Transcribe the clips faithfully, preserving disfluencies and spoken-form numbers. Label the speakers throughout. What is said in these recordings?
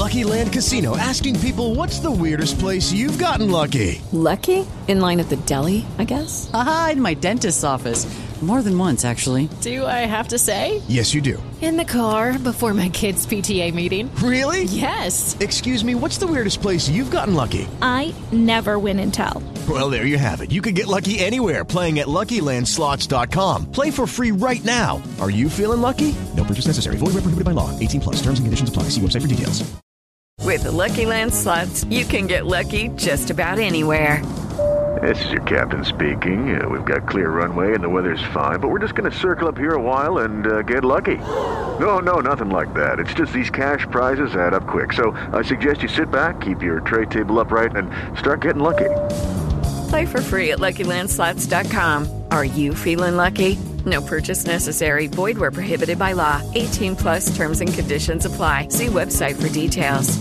Speaker 1: Lucky Land Casino, asking people, what's the weirdest place you've gotten lucky?
Speaker 2: Lucky? In line at the deli, I guess?
Speaker 3: Aha, in my dentist's office. More than once, actually.
Speaker 2: Do I have to say?
Speaker 1: Yes, you do.
Speaker 2: In the car before my kids' P T A meeting.
Speaker 1: Really?
Speaker 2: Yes.
Speaker 1: Excuse me, what's the weirdest place you've gotten lucky?
Speaker 4: I never win and tell.
Speaker 1: Well, there you have it. You can get lucky anywhere, playing at Lucky Land Slots dot com. Play for free right now. Are you feeling lucky? No purchase necessary. Void where prohibited by law. eighteen plus. Terms and conditions apply. See website for details.
Speaker 5: With the Lucky Land Slots, you can get lucky just about anywhere.
Speaker 6: This is your captain speaking. Uh, we've got clear runway and the weather's fine, but we're just going to circle up here a while and uh, get lucky. No, no, nothing like that. It's just these cash prizes add up quick. So I suggest you sit back, keep your tray table upright, and start getting lucky.
Speaker 5: Play for free at Lucky Land Slots dot com. Are you feeling lucky? No purchase necessary. Void where prohibited by law. eighteen plus terms and conditions apply. See website for details.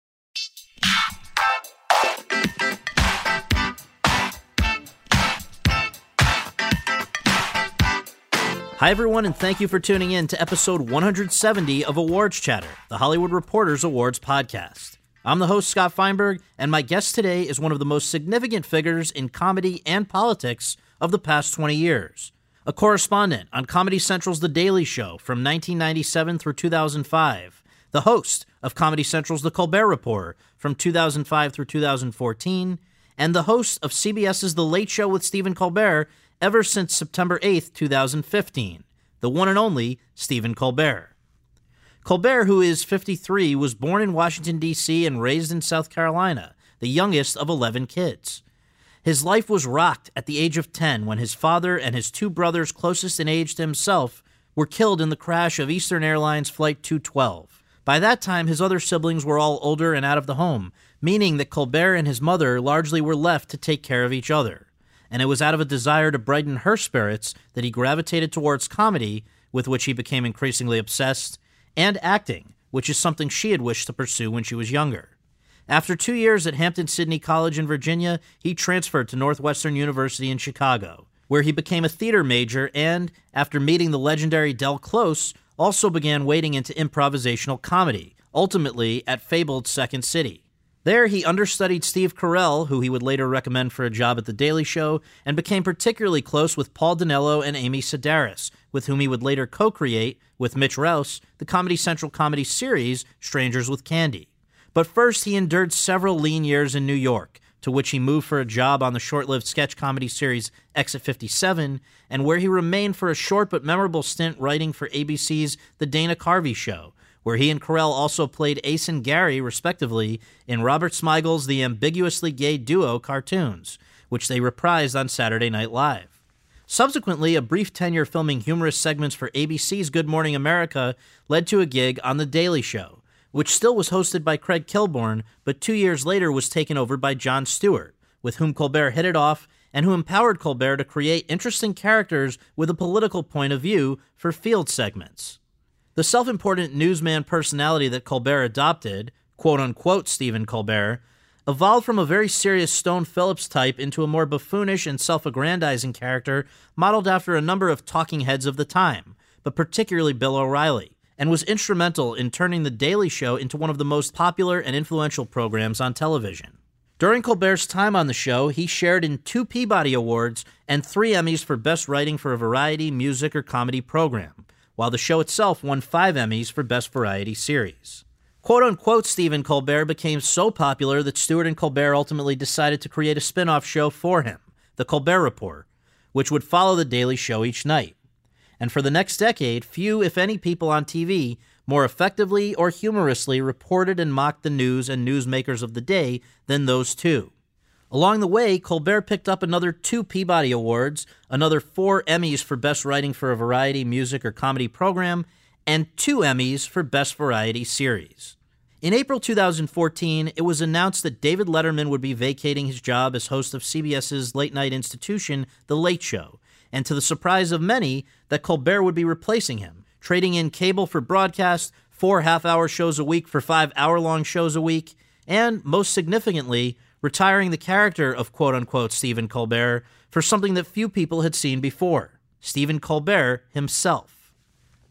Speaker 7: Hi, everyone, and thank you for tuning in to episode one hundred seventy of Awards Chatter, the Hollywood Reporter's Awards podcast. I'm the host, Scott Feinberg, and my guest today is one of the most significant figures in comedy and politics of the past twenty years. A correspondent on Comedy Central's The Daily Show from nineteen ninety-seven through two thousand five, the host of Comedy Central's The Colbert Report from two thousand five through two thousand fourteen, and the host of C B S's The Late Show with Stephen Colbert ever since September eighth, two thousand fifteen, the one and only Stephen Colbert. Colbert, who is fifty-three, was born in Washington, D C and raised in South Carolina, the youngest of eleven kids. His life was rocked at the age of ten when his father and his two brothers closest in age to himself were killed in the crash of Eastern Airlines Flight two twelve. By that time, his other siblings were all older and out of the home, meaning that Colbert and his mother largely were left to take care of each other. And it was out of a desire to brighten her spirits that he gravitated towards comedy, with which he became increasingly obsessed, and acting, which is something she had wished to pursue when she was younger. After two years at Hampton-Sydney College in Virginia, he transferred to Northwestern University in Chicago, where he became a theater major and, after meeting the legendary Del Close, also began wading into improvisational comedy, ultimately at fabled Second City. There, he understudied Steve Carell, who he would later recommend for a job at The Daily Show, and became particularly close with Paul Dinello and Amy Sedaris, with whom he would later co-create, with Mitch Rouse, the Comedy Central comedy series Strangers with Candy. But first, he endured several lean years in New York, to which he moved for a job on the short-lived sketch comedy series Exit fifty-seven, and where he remained for a short but memorable stint writing for A B C's The Dana Carvey Show, where he and Carell also played Ace and Gary, respectively, in Robert Smigel's The Ambiguously Gay Duo cartoons, which they reprised on Saturday Night Live. Subsequently, a brief tenure filming humorous segments for A B C's Good Morning America led to a gig on The Daily Show, which still was hosted by Craig Kilborn, but two years later was taken over by Jon Stewart, with whom Colbert hit it off and who empowered Colbert to create interesting characters with a political point of view for field segments. The self-important newsman personality that Colbert adopted, quote-unquote Stephen Colbert, evolved from a very serious Stone Phillips type into a more buffoonish and self-aggrandizing character modeled after a number of talking heads of the time, but particularly Bill O'Reilly, and was instrumental in turning The Daily Show into one of the most popular and influential programs on television. During Colbert's time on the show, he shared in two Peabody Awards and three Emmys for Best Writing for a Variety, Music, or Comedy Program, while the show itself won five Emmys for Best Variety Series. Quote-unquote Stephen Colbert became so popular that Stewart and Colbert ultimately decided to create a spin-off show for him, The Colbert Report, which would follow The Daily Show each night. And for the next decade, few, if any, people on T V more effectively or humorously reported and mocked the news and newsmakers of the day than those two. Along the way, Colbert picked up another two Peabody Awards, another four Emmys for Best Writing for a Variety, Music, or Comedy Program, and two Emmys for Best Variety Series. In April two thousand fourteen, it was announced that David Letterman would be vacating his job as host of C B S's late-night institution, The Late Show, and to the surprise of many, that Colbert would be replacing him, trading in cable for broadcast, four half-hour shows a week for five hour-long shows a week, and, most significantly, retiring the character of quote-unquote Stephen Colbert for something that few people had seen before, Stephen Colbert himself.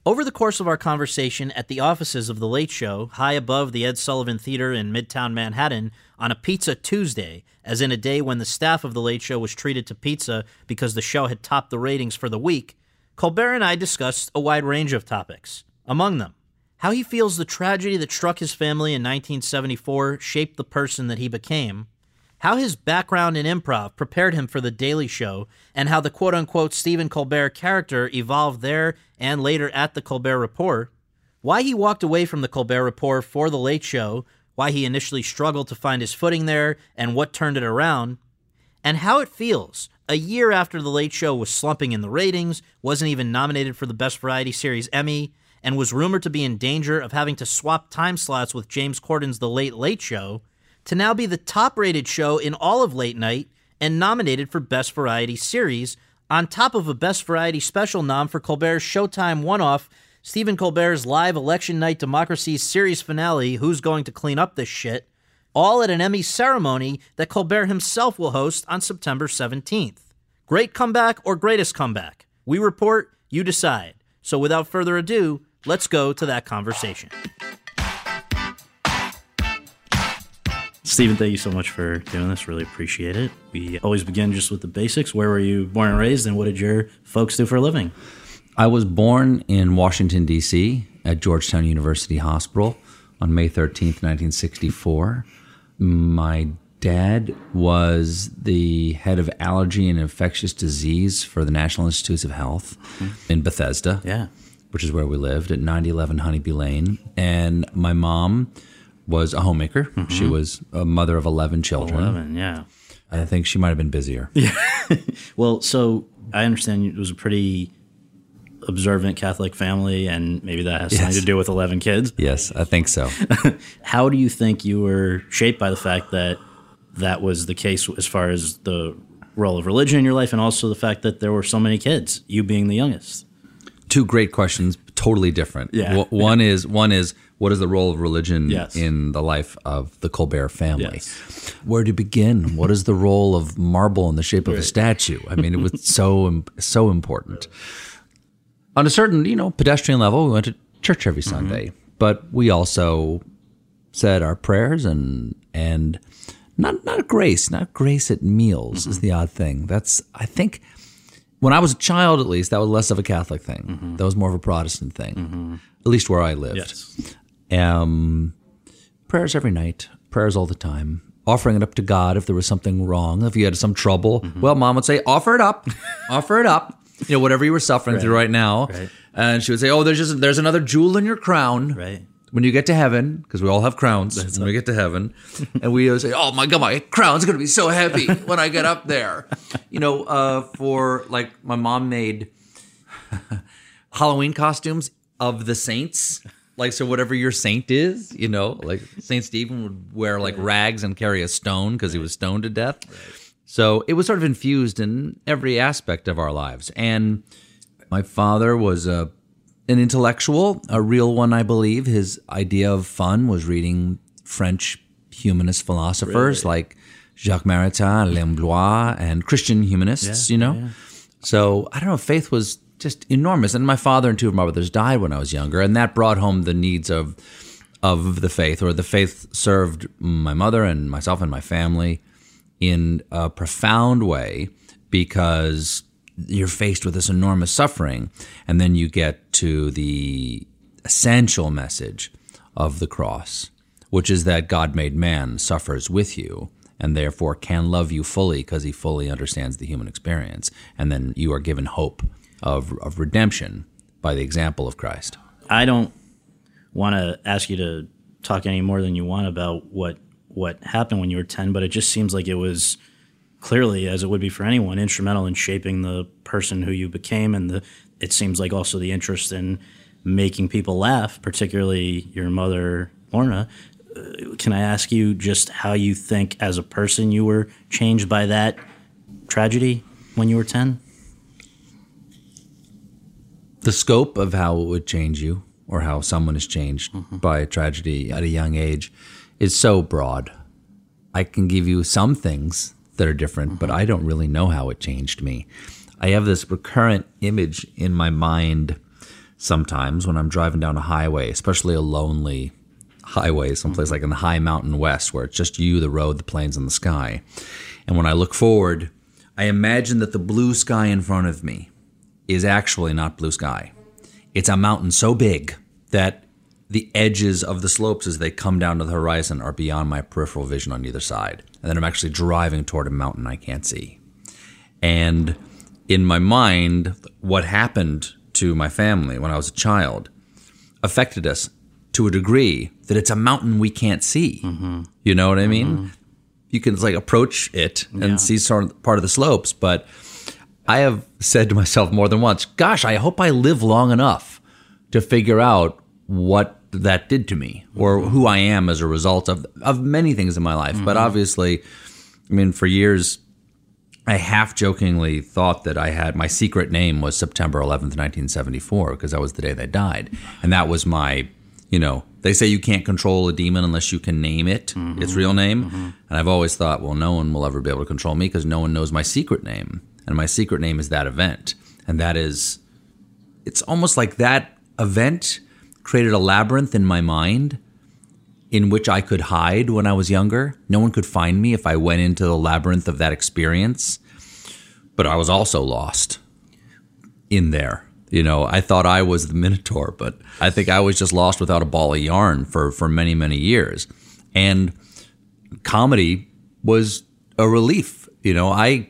Speaker 7: Over the course of our conversation at the offices of The Late Show, high above the Ed Sullivan Theater in Midtown Manhattan, on a Pizza Tuesday, as in a day when the staff of The Late Show was treated to pizza because the show had topped the ratings for the week, Colbert and I discussed a wide range of topics. Among them, how he feels the tragedy that struck his family in nineteen seventy-four shaped the person that he became, how his background in improv prepared him for The Daily Show, and how the quote-unquote Stephen Colbert character evolved there and later at The Colbert Report, why he walked away from The Colbert Report for The Late Show, why he initially struggled to find his footing there, and what turned it around, and how it feels a year after The Late Show was slumping in the ratings, wasn't even nominated for the Best Variety Series Emmy, and was rumored to be in danger of having to swap time slots with James Corden's The Late Late Show, to now be the top-rated show in all of late night and nominated for Best Variety Series, on top of a Best Variety Special nom for Colbert's Showtime one-off, Stephen Colbert's live election night Democracy series finale, Who's Going to Clean Up This Shit?, all at an Emmy ceremony that Colbert himself will host on September seventeenth. Great comeback or greatest comeback? We report, you decide. So without further ado, let's go to that conversation. Stephen, thank you so much for doing this. Really appreciate it. We always begin just with the basics. Where were you born and raised, and what did your folks do for a living?
Speaker 8: I was born in Washington, D C at Georgetown University Hospital on May thirteenth, nineteen sixty-four. My dad was the head of allergy and infectious disease for the National Institutes of Health mm-hmm. in Bethesda,
Speaker 7: yeah,
Speaker 8: which is where we lived at ninety eleven Honeybee Lane. And my mom was a homemaker. Mm-hmm. She was a mother of eleven children.
Speaker 7: eleven, yeah.
Speaker 8: I think she might have been busier.
Speaker 7: Yeah. Well, so I understand it was a pretty observant Catholic family, and maybe that has yes. something to do with eleven kids.
Speaker 8: Yes, I think so.
Speaker 7: How do you think you were shaped by the fact that that was the case as far as the role of religion in your life, and also the fact that there were so many kids, you being the youngest?
Speaker 8: Two great questions, totally different.
Speaker 7: Yeah.
Speaker 8: W- one
Speaker 7: yeah.
Speaker 8: is one is what is the role of religion
Speaker 7: yes.
Speaker 8: in the life of the Colbert family?
Speaker 7: Yes.
Speaker 8: Where to begin? What is the role of marble in the shape of right. a statue? I mean, it was so so important. On a certain, you know, pedestrian level, we went to church every Sunday, mm-hmm. but we also said our prayers and and not not grace, not grace at meals mm-hmm. is the odd thing. That's I think. When I was a child, at least, that was less of a Catholic thing. Mm-hmm. That was more of a Protestant thing, mm-hmm. at least where I lived.
Speaker 7: Yes.
Speaker 8: Um, prayers every night, prayers all the time, offering it up to God if there was something wrong, if you had some trouble. Mm-hmm. Well, Mom would say, offer it up, offer it up, you know, whatever you were suffering right. through right now.
Speaker 7: Right.
Speaker 8: And she would say, oh, there's just there's another jewel in your crown.
Speaker 7: Right.
Speaker 8: When you get to heaven, because we all have crowns That's when up. we get to heaven, and we always say, oh my God, my crown's going to be so heavy when I get up there. You know, uh, for like my mom made Halloween costumes of the saints. Like, so whatever your saint is, you know, like Saint Stephen would wear like rags and carry a stone because he was stoned to death. Right. So it was sort of infused in every aspect of our lives. And my father was a An intellectual, a real one, I believe. His idea of fun was reading French humanist philosophers really? like Jacques Maritain, Lembloi, and Christian humanists, yeah, you know? Yeah. So, I don't know, faith was just enormous. And my father and two of my brothers died when I was younger, and that brought home the needs of of the faith, or the faith served my mother and myself and my family in a profound way, because you're faced with this enormous suffering, and then you get to the essential message of the cross, which is that God made man suffers with you and therefore can love you fully because he fully understands the human experience. And then you are given hope of, of redemption by the example of Christ.
Speaker 7: I don't want to ask you to talk any more than you want about what what happened when you were ten, but it just seems like it was clearly, as it would be for anyone, instrumental in shaping the person who you became, and the it seems like also the interest in making people laugh, particularly your mother, Lorna. Uh, can I ask you just how you think as a person you were changed by that tragedy when you were ten?
Speaker 8: The scope of how it would change you, or how someone is changed mm-hmm. by a tragedy at a young age, is so broad. I can give you some things that are different, mm-hmm. but I don't really know how it changed me. I have this recurrent image in my mind sometimes when I'm driving down a highway, especially a lonely highway, someplace like in the high mountain west where it's just you, the road, the plains, and the sky. And when I look forward, I imagine that the blue sky in front of me is actually not blue sky. It's a mountain so big that the edges of the slopes as they come down to the horizon are beyond my peripheral vision on either side. And then I'm actually driving toward a mountain I can't see. And in my mind, what happened to my family when I was a child affected us to a degree that it's a mountain we can't see. Mm-hmm. You know what I mean? Mm-hmm. You can like approach it and yeah. see sort of part of the slopes, but I have said to myself more than once, gosh, I hope I live long enough to figure out what that did to me or mm-hmm. who I am as a result of, of many things in my life. Mm-hmm. But obviously, I mean, for years, I half jokingly thought that I had my secret name was September eleventh, nineteen seventy-four, because that was the day they died. And that was my, you know, they say you can't control a demon unless you can name it, mm-hmm. its real name. Mm-hmm. And I've always thought, well, no one will ever be able to control me because no one knows my secret name. And my secret name is that event. And that is, it's almost like that event created a labyrinth in my mind in which I could hide when I was younger. No one could find me if I went into the labyrinth of that experience. But I was also lost in there. You know, I thought I was the Minotaur, but I think I was just lost without a ball of yarn for, for many, many years. And comedy was a relief. You know, I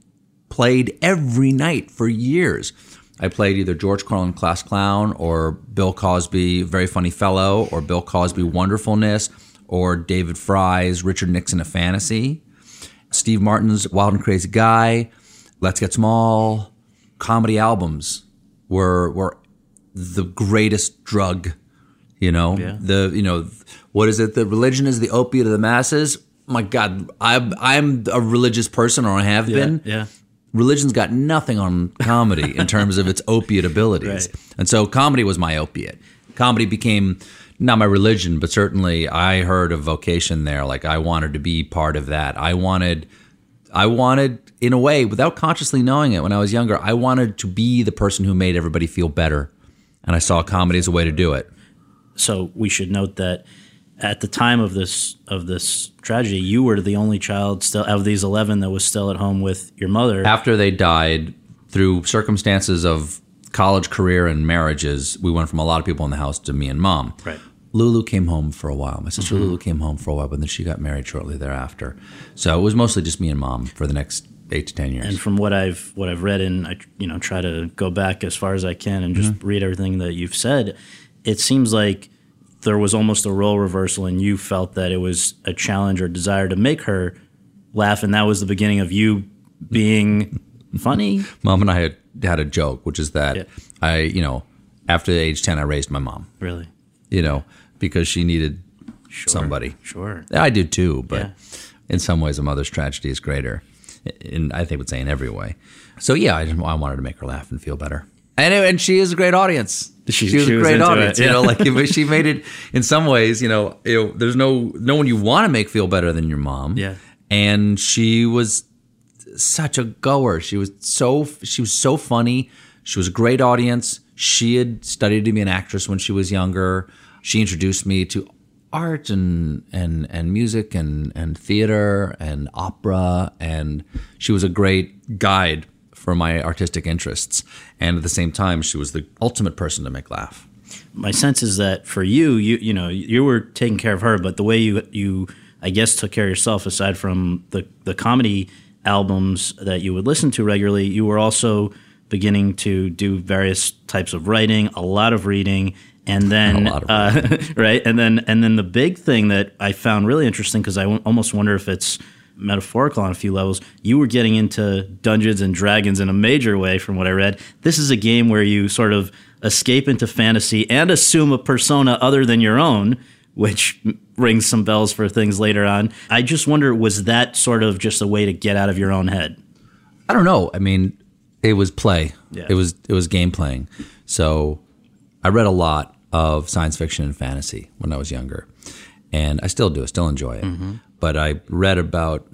Speaker 8: played every night for years. I played either George Carlin Class Clown or Bill Cosby Very Funny Fellow or Bill Cosby Wonderfulness or David Fry's Richard Nixon A Fantasy, Steve Martin's Wild and Crazy Guy, Let's Get Small. Comedy albums were were the greatest drug, you know. Yeah. The you know what is it? The religion is the opiate of the masses. My God, I'm I'm a religious person, or I have
Speaker 9: yeah,
Speaker 8: been.
Speaker 9: Yeah.
Speaker 8: Religion's got nothing on comedy in terms of its opiate abilities.
Speaker 9: Right.
Speaker 8: And so comedy was my opiate. Comedy became not my religion, but certainly I heard a vocation there. Like I wanted to be part of that. I wanted, I wanted, in a way, without consciously knowing it when I was younger, I wanted to be the person who made everybody feel better. And I saw comedy as a way to do it.
Speaker 9: So we should note that at the time of this of this tragedy, you were the only child still of these eleven that was still at home with your mother.
Speaker 8: After they died, through circumstances of college career and marriages, we went from a lot of people in the house to me and mom.
Speaker 9: Right.
Speaker 8: Lulu came home for a while. My sister
Speaker 9: Mm-hmm.
Speaker 8: Lulu came home for a while, but then she got married shortly thereafter. So it was mostly just me and mom for the next eight to ten years.
Speaker 9: And from what I've what I've read, and I you know try to go back as far as I can and just
Speaker 8: Mm-hmm.
Speaker 9: read everything that you've said, it seems like there was almost a role reversal, and you felt that it was a challenge or desire to make her laugh, and that was the beginning of you being funny.
Speaker 8: Mom and I had had a joke, which is that
Speaker 9: Yeah.
Speaker 8: I, you know, after age ten, I raised my mom.
Speaker 9: Really?
Speaker 8: You know, because she needed
Speaker 9: Sure.
Speaker 8: somebody.
Speaker 9: Sure.
Speaker 8: I did too, but
Speaker 9: Yeah.
Speaker 8: in some ways, a mother's tragedy is greater. In I think would say in every way. So yeah, I, just, I wanted to make her laugh and feel better. And, and she is a great audience.
Speaker 9: She,
Speaker 8: she was
Speaker 9: she
Speaker 8: a
Speaker 9: was
Speaker 8: great
Speaker 9: into
Speaker 8: audience.
Speaker 9: it,
Speaker 8: You know,
Speaker 9: yeah.
Speaker 8: like if she made it in some ways. You know, you know, there's no no one you want to make feel better than your mom.
Speaker 9: Yeah.
Speaker 8: And she was such a goer. She was so she was so funny. She was a great audience. She had studied to be an actress when she was younger. She introduced me to art and and and music and and theater and opera, and she was a great guide for my artistic interests. And at the same time, she was the ultimate person to make laugh.
Speaker 9: My sense is that for you, you you know, you were taking care of her, but the way you you I guess took care of yourself, aside from the the comedy albums that you would listen to regularly, you were also beginning to do various types of writing, a lot of reading, and then
Speaker 8: A lot of
Speaker 9: uh, right, and then and then the big thing that I found really interesting, because I w- almost wonder if it's metaphorical on a few levels, you were getting into Dungeons and Dragons in a major way from what I read. This is a game where you sort of escape into fantasy and assume a persona other than your own, which rings some bells for things later on. I just wonder, was that sort of just a way to get out of your own head?
Speaker 8: I don't know. I mean, it was play.
Speaker 9: Yeah.
Speaker 8: It was it was game playing. So I read a lot of science fiction and fantasy when I was younger, and I still do. I still enjoy it. Mm-hmm. But I read about,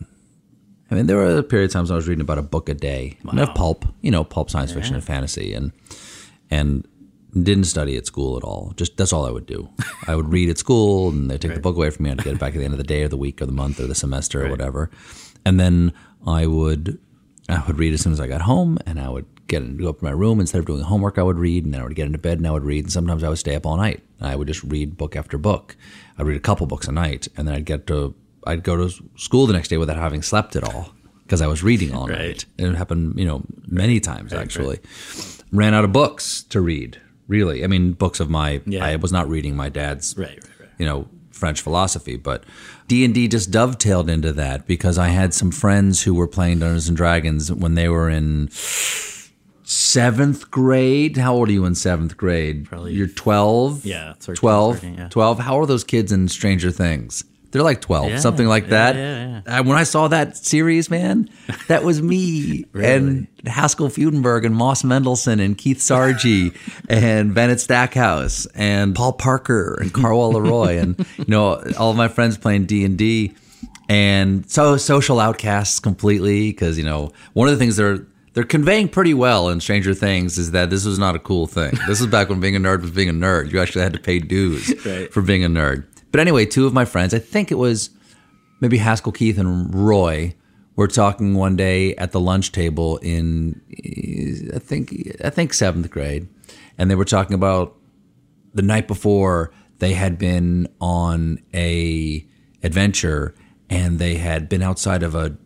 Speaker 8: I mean, there were periods of times I was reading about a book a day.
Speaker 9: Wow.
Speaker 8: And I have pulp, you know, pulp science fiction
Speaker 9: Yeah.
Speaker 8: and fantasy. And and Didn't study at school at all. Just that's all I would do. I would read at school, and they'd take right. the book away from me. I'd get it back at the end of the day or the week or the month or the semester right. or whatever. And then I would I would read as soon as I got home, and I would get go up to my room. Instead of doing homework, I would read, and then I would get into bed and I would read. And sometimes I would stay up all night. I would just read book after book. I'd read a couple books a night, and then I'd get to I'd go to school the next day without having slept at all because I was reading all
Speaker 9: right.
Speaker 8: night. And it happened, you know, many times right, actually. Right. Ran out of books to read. Really, I mean, books of my. Yeah. I was not reading my dad's,
Speaker 9: right, right, right.
Speaker 8: you know, French philosophy, but D and D just dovetailed into that because I had some friends who were playing Dungeons and Dragons when they were in seventh grade. How old are you in seventh grade?
Speaker 9: Probably
Speaker 8: you're twelve.
Speaker 9: Yeah, thirteen,
Speaker 8: twelve.
Speaker 9: thirteen, yeah.
Speaker 8: twelve. How are those kids in Stranger Things? They're like twelve,
Speaker 9: yeah,
Speaker 8: something like
Speaker 9: yeah,
Speaker 8: that.
Speaker 9: Yeah, yeah.
Speaker 8: Uh, when I saw that series, man, that was me.
Speaker 9: Really?
Speaker 8: And Haskell Fudenberg and Moss Mendelson and Keith Sargi and Bennett Stackhouse and Paul Parker and Carwell Leroy and, you know, all of my friends playing D and D. And so social outcasts completely because, you know, one of the things they're they're conveying pretty well in Stranger Things is that this was not a cool thing. This was back when being a nerd was being a nerd. You actually had to pay dues
Speaker 9: right.
Speaker 8: for being a nerd. But anyway, two of my friends, I think it was maybe Haskell, Keith, and Roy, were talking one day at the lunch table in, I think, I think seventh grade, and they were talking about the night before they had been on a adventure, and they had been outside of a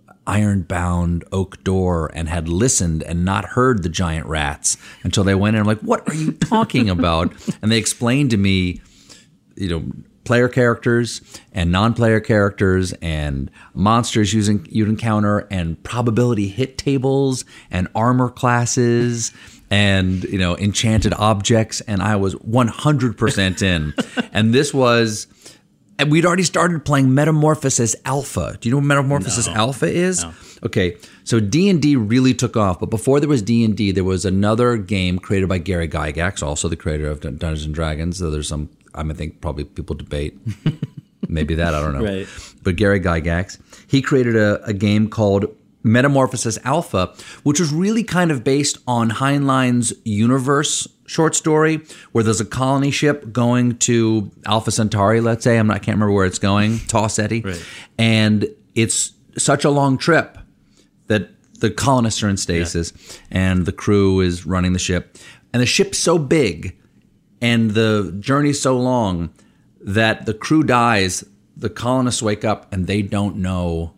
Speaker 8: iron-bound oak door and had listened and not heard the giant rats until they went in. I'm like, what are you talking about? And they explained to me, you know, player characters and non-player characters and monsters using you'd encounter and probability hit tables and armor classes and, you know, enchanted objects, and I was one hundred percent in. And this was, and we'd already started playing Metamorphosis Alpha. Do you know what Metamorphosis
Speaker 9: no.
Speaker 8: Alpha is?
Speaker 9: No.
Speaker 8: Okay, so D and D really took off, but before there was D and D, there was another game created by Gary Gygax, also the creator of Dungeons and Dragons. So there's some, I think probably people debate maybe that, I don't know.
Speaker 9: Right.
Speaker 8: But Gary Gygax, he created a, a game called Metamorphosis Alpha, which was really kind of based on Heinlein's Universe short story, where there's a colony ship going to Alpha Centauri, let's say. I'm not, I can't remember where it's going, Tau Ceti.
Speaker 9: Right.
Speaker 8: And it's such a long trip that the colonists are in stasis yeah. and the crew is running the ship. And the ship's so big and the journey's so long that the crew dies, the colonists wake up and they don't know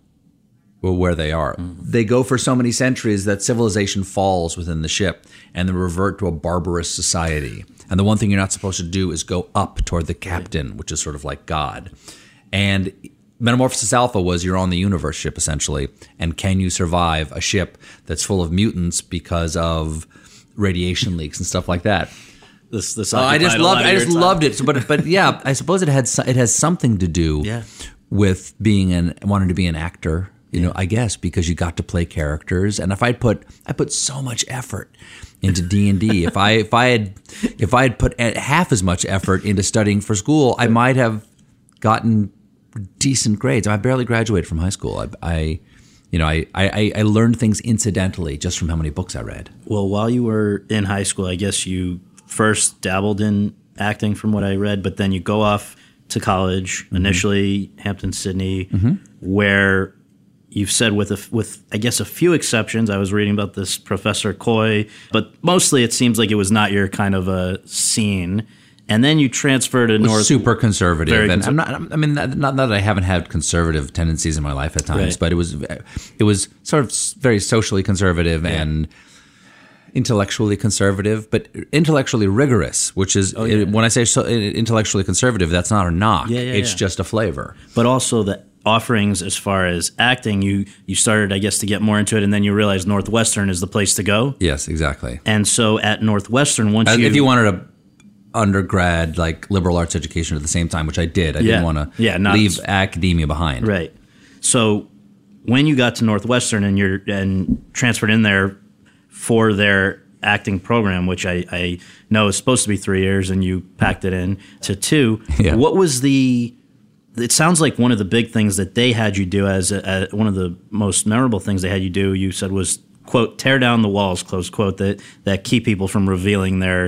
Speaker 8: where they are. Mm-hmm. They go for so many centuries that civilization falls within the ship and they revert to a barbarous society. And the one thing you're not supposed to do is go up toward the captain, right. which is sort of like God. And Metamorphosis Alpha was you're on the universe ship, essentially. And can you survive a ship that's full of mutants because of radiation leaks and stuff like that?
Speaker 9: This, this
Speaker 8: uh, I just loved. I just time. loved it. So, but, but yeah, I suppose it had it has something to do
Speaker 9: yeah.
Speaker 8: with being an wanting to be an actor. You know, I guess because you got to play characters, and if I put I put so much effort into D and D, if I if I had if I had put half as much effort into studying for school, I might have gotten decent grades. I barely graduated from high school. I, I you know, I, I I learned things incidentally just from how many books I read.
Speaker 9: Well, while you were in high school, I guess you first dabbled in acting, from what I read, but then you go off to college, mm-hmm. initially Hampton-Sydney,
Speaker 8: mm-hmm.
Speaker 9: where you've said with, a, with I guess, a few exceptions. I was reading about this Professor Coy, but mostly it seems like it was not your kind of a scene. And then you transfer to North.
Speaker 8: Super conservative.
Speaker 9: Very
Speaker 8: and
Speaker 9: conser-
Speaker 8: I'm not, I mean, not, not that I haven't had conservative tendencies in my life at times,
Speaker 9: right.
Speaker 8: but it was it was sort of very socially conservative yeah. and intellectually conservative, but intellectually rigorous, which is,
Speaker 9: oh, yeah.
Speaker 8: when I say so, intellectually conservative, that's not a knock.
Speaker 9: Yeah, yeah,
Speaker 8: it's
Speaker 9: yeah.
Speaker 8: just a flavor.
Speaker 9: But also the offerings as far as acting, you you started, I guess, to get more into it, and then you realized Northwestern is the place to go.
Speaker 8: Yes, exactly.
Speaker 9: And so at Northwestern, once
Speaker 8: As
Speaker 9: you...
Speaker 8: If you wanted a undergrad, like, liberal arts education at the same time, which I did. I
Speaker 9: yeah.
Speaker 8: didn't want to
Speaker 9: yeah, not
Speaker 8: leave
Speaker 9: as,
Speaker 8: academia behind.
Speaker 9: Right. So when you got to Northwestern and you're and transferred in there for their acting program, which I, I know is supposed to be three years, and you packed it in to two,
Speaker 8: yeah.
Speaker 9: what was the... It sounds like one of the big things that they had you do, as a, a, one of the most memorable things they had you do, you said was, quote, tear down the walls, close quote, that, that keep people from revealing their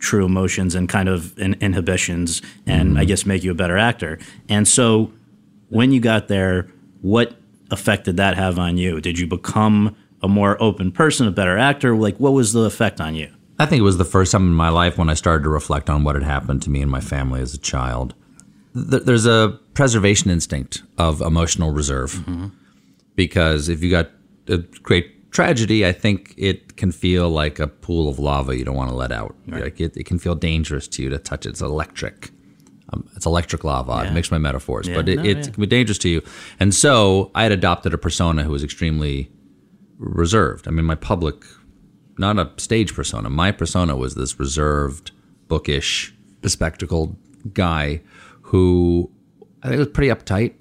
Speaker 9: true emotions and kind of in, inhibitions and mm-hmm. I guess make you a better actor. And so when you got there, what effect did that have on you? Did you become a more open person, a better actor? Like, what was the effect on you?
Speaker 8: I think it was the first time in my life when I started to reflect on what had happened to me and my family as a child. There's a preservation instinct of emotional reserve mm-hmm. because if you got a great tragedy, I think it can feel like a pool of lava you don't want to let out. Right. Like it, it can feel dangerous to you to touch it. It's electric. Um, it's electric lava. Yeah. I've mixed my metaphors, yeah, but it, no, it yeah. can be dangerous to you. And so I had adopted a persona who was extremely reserved. I mean, my public, not a stage persona. My persona was this reserved, bookish, bespectacled guy who I think was pretty uptight.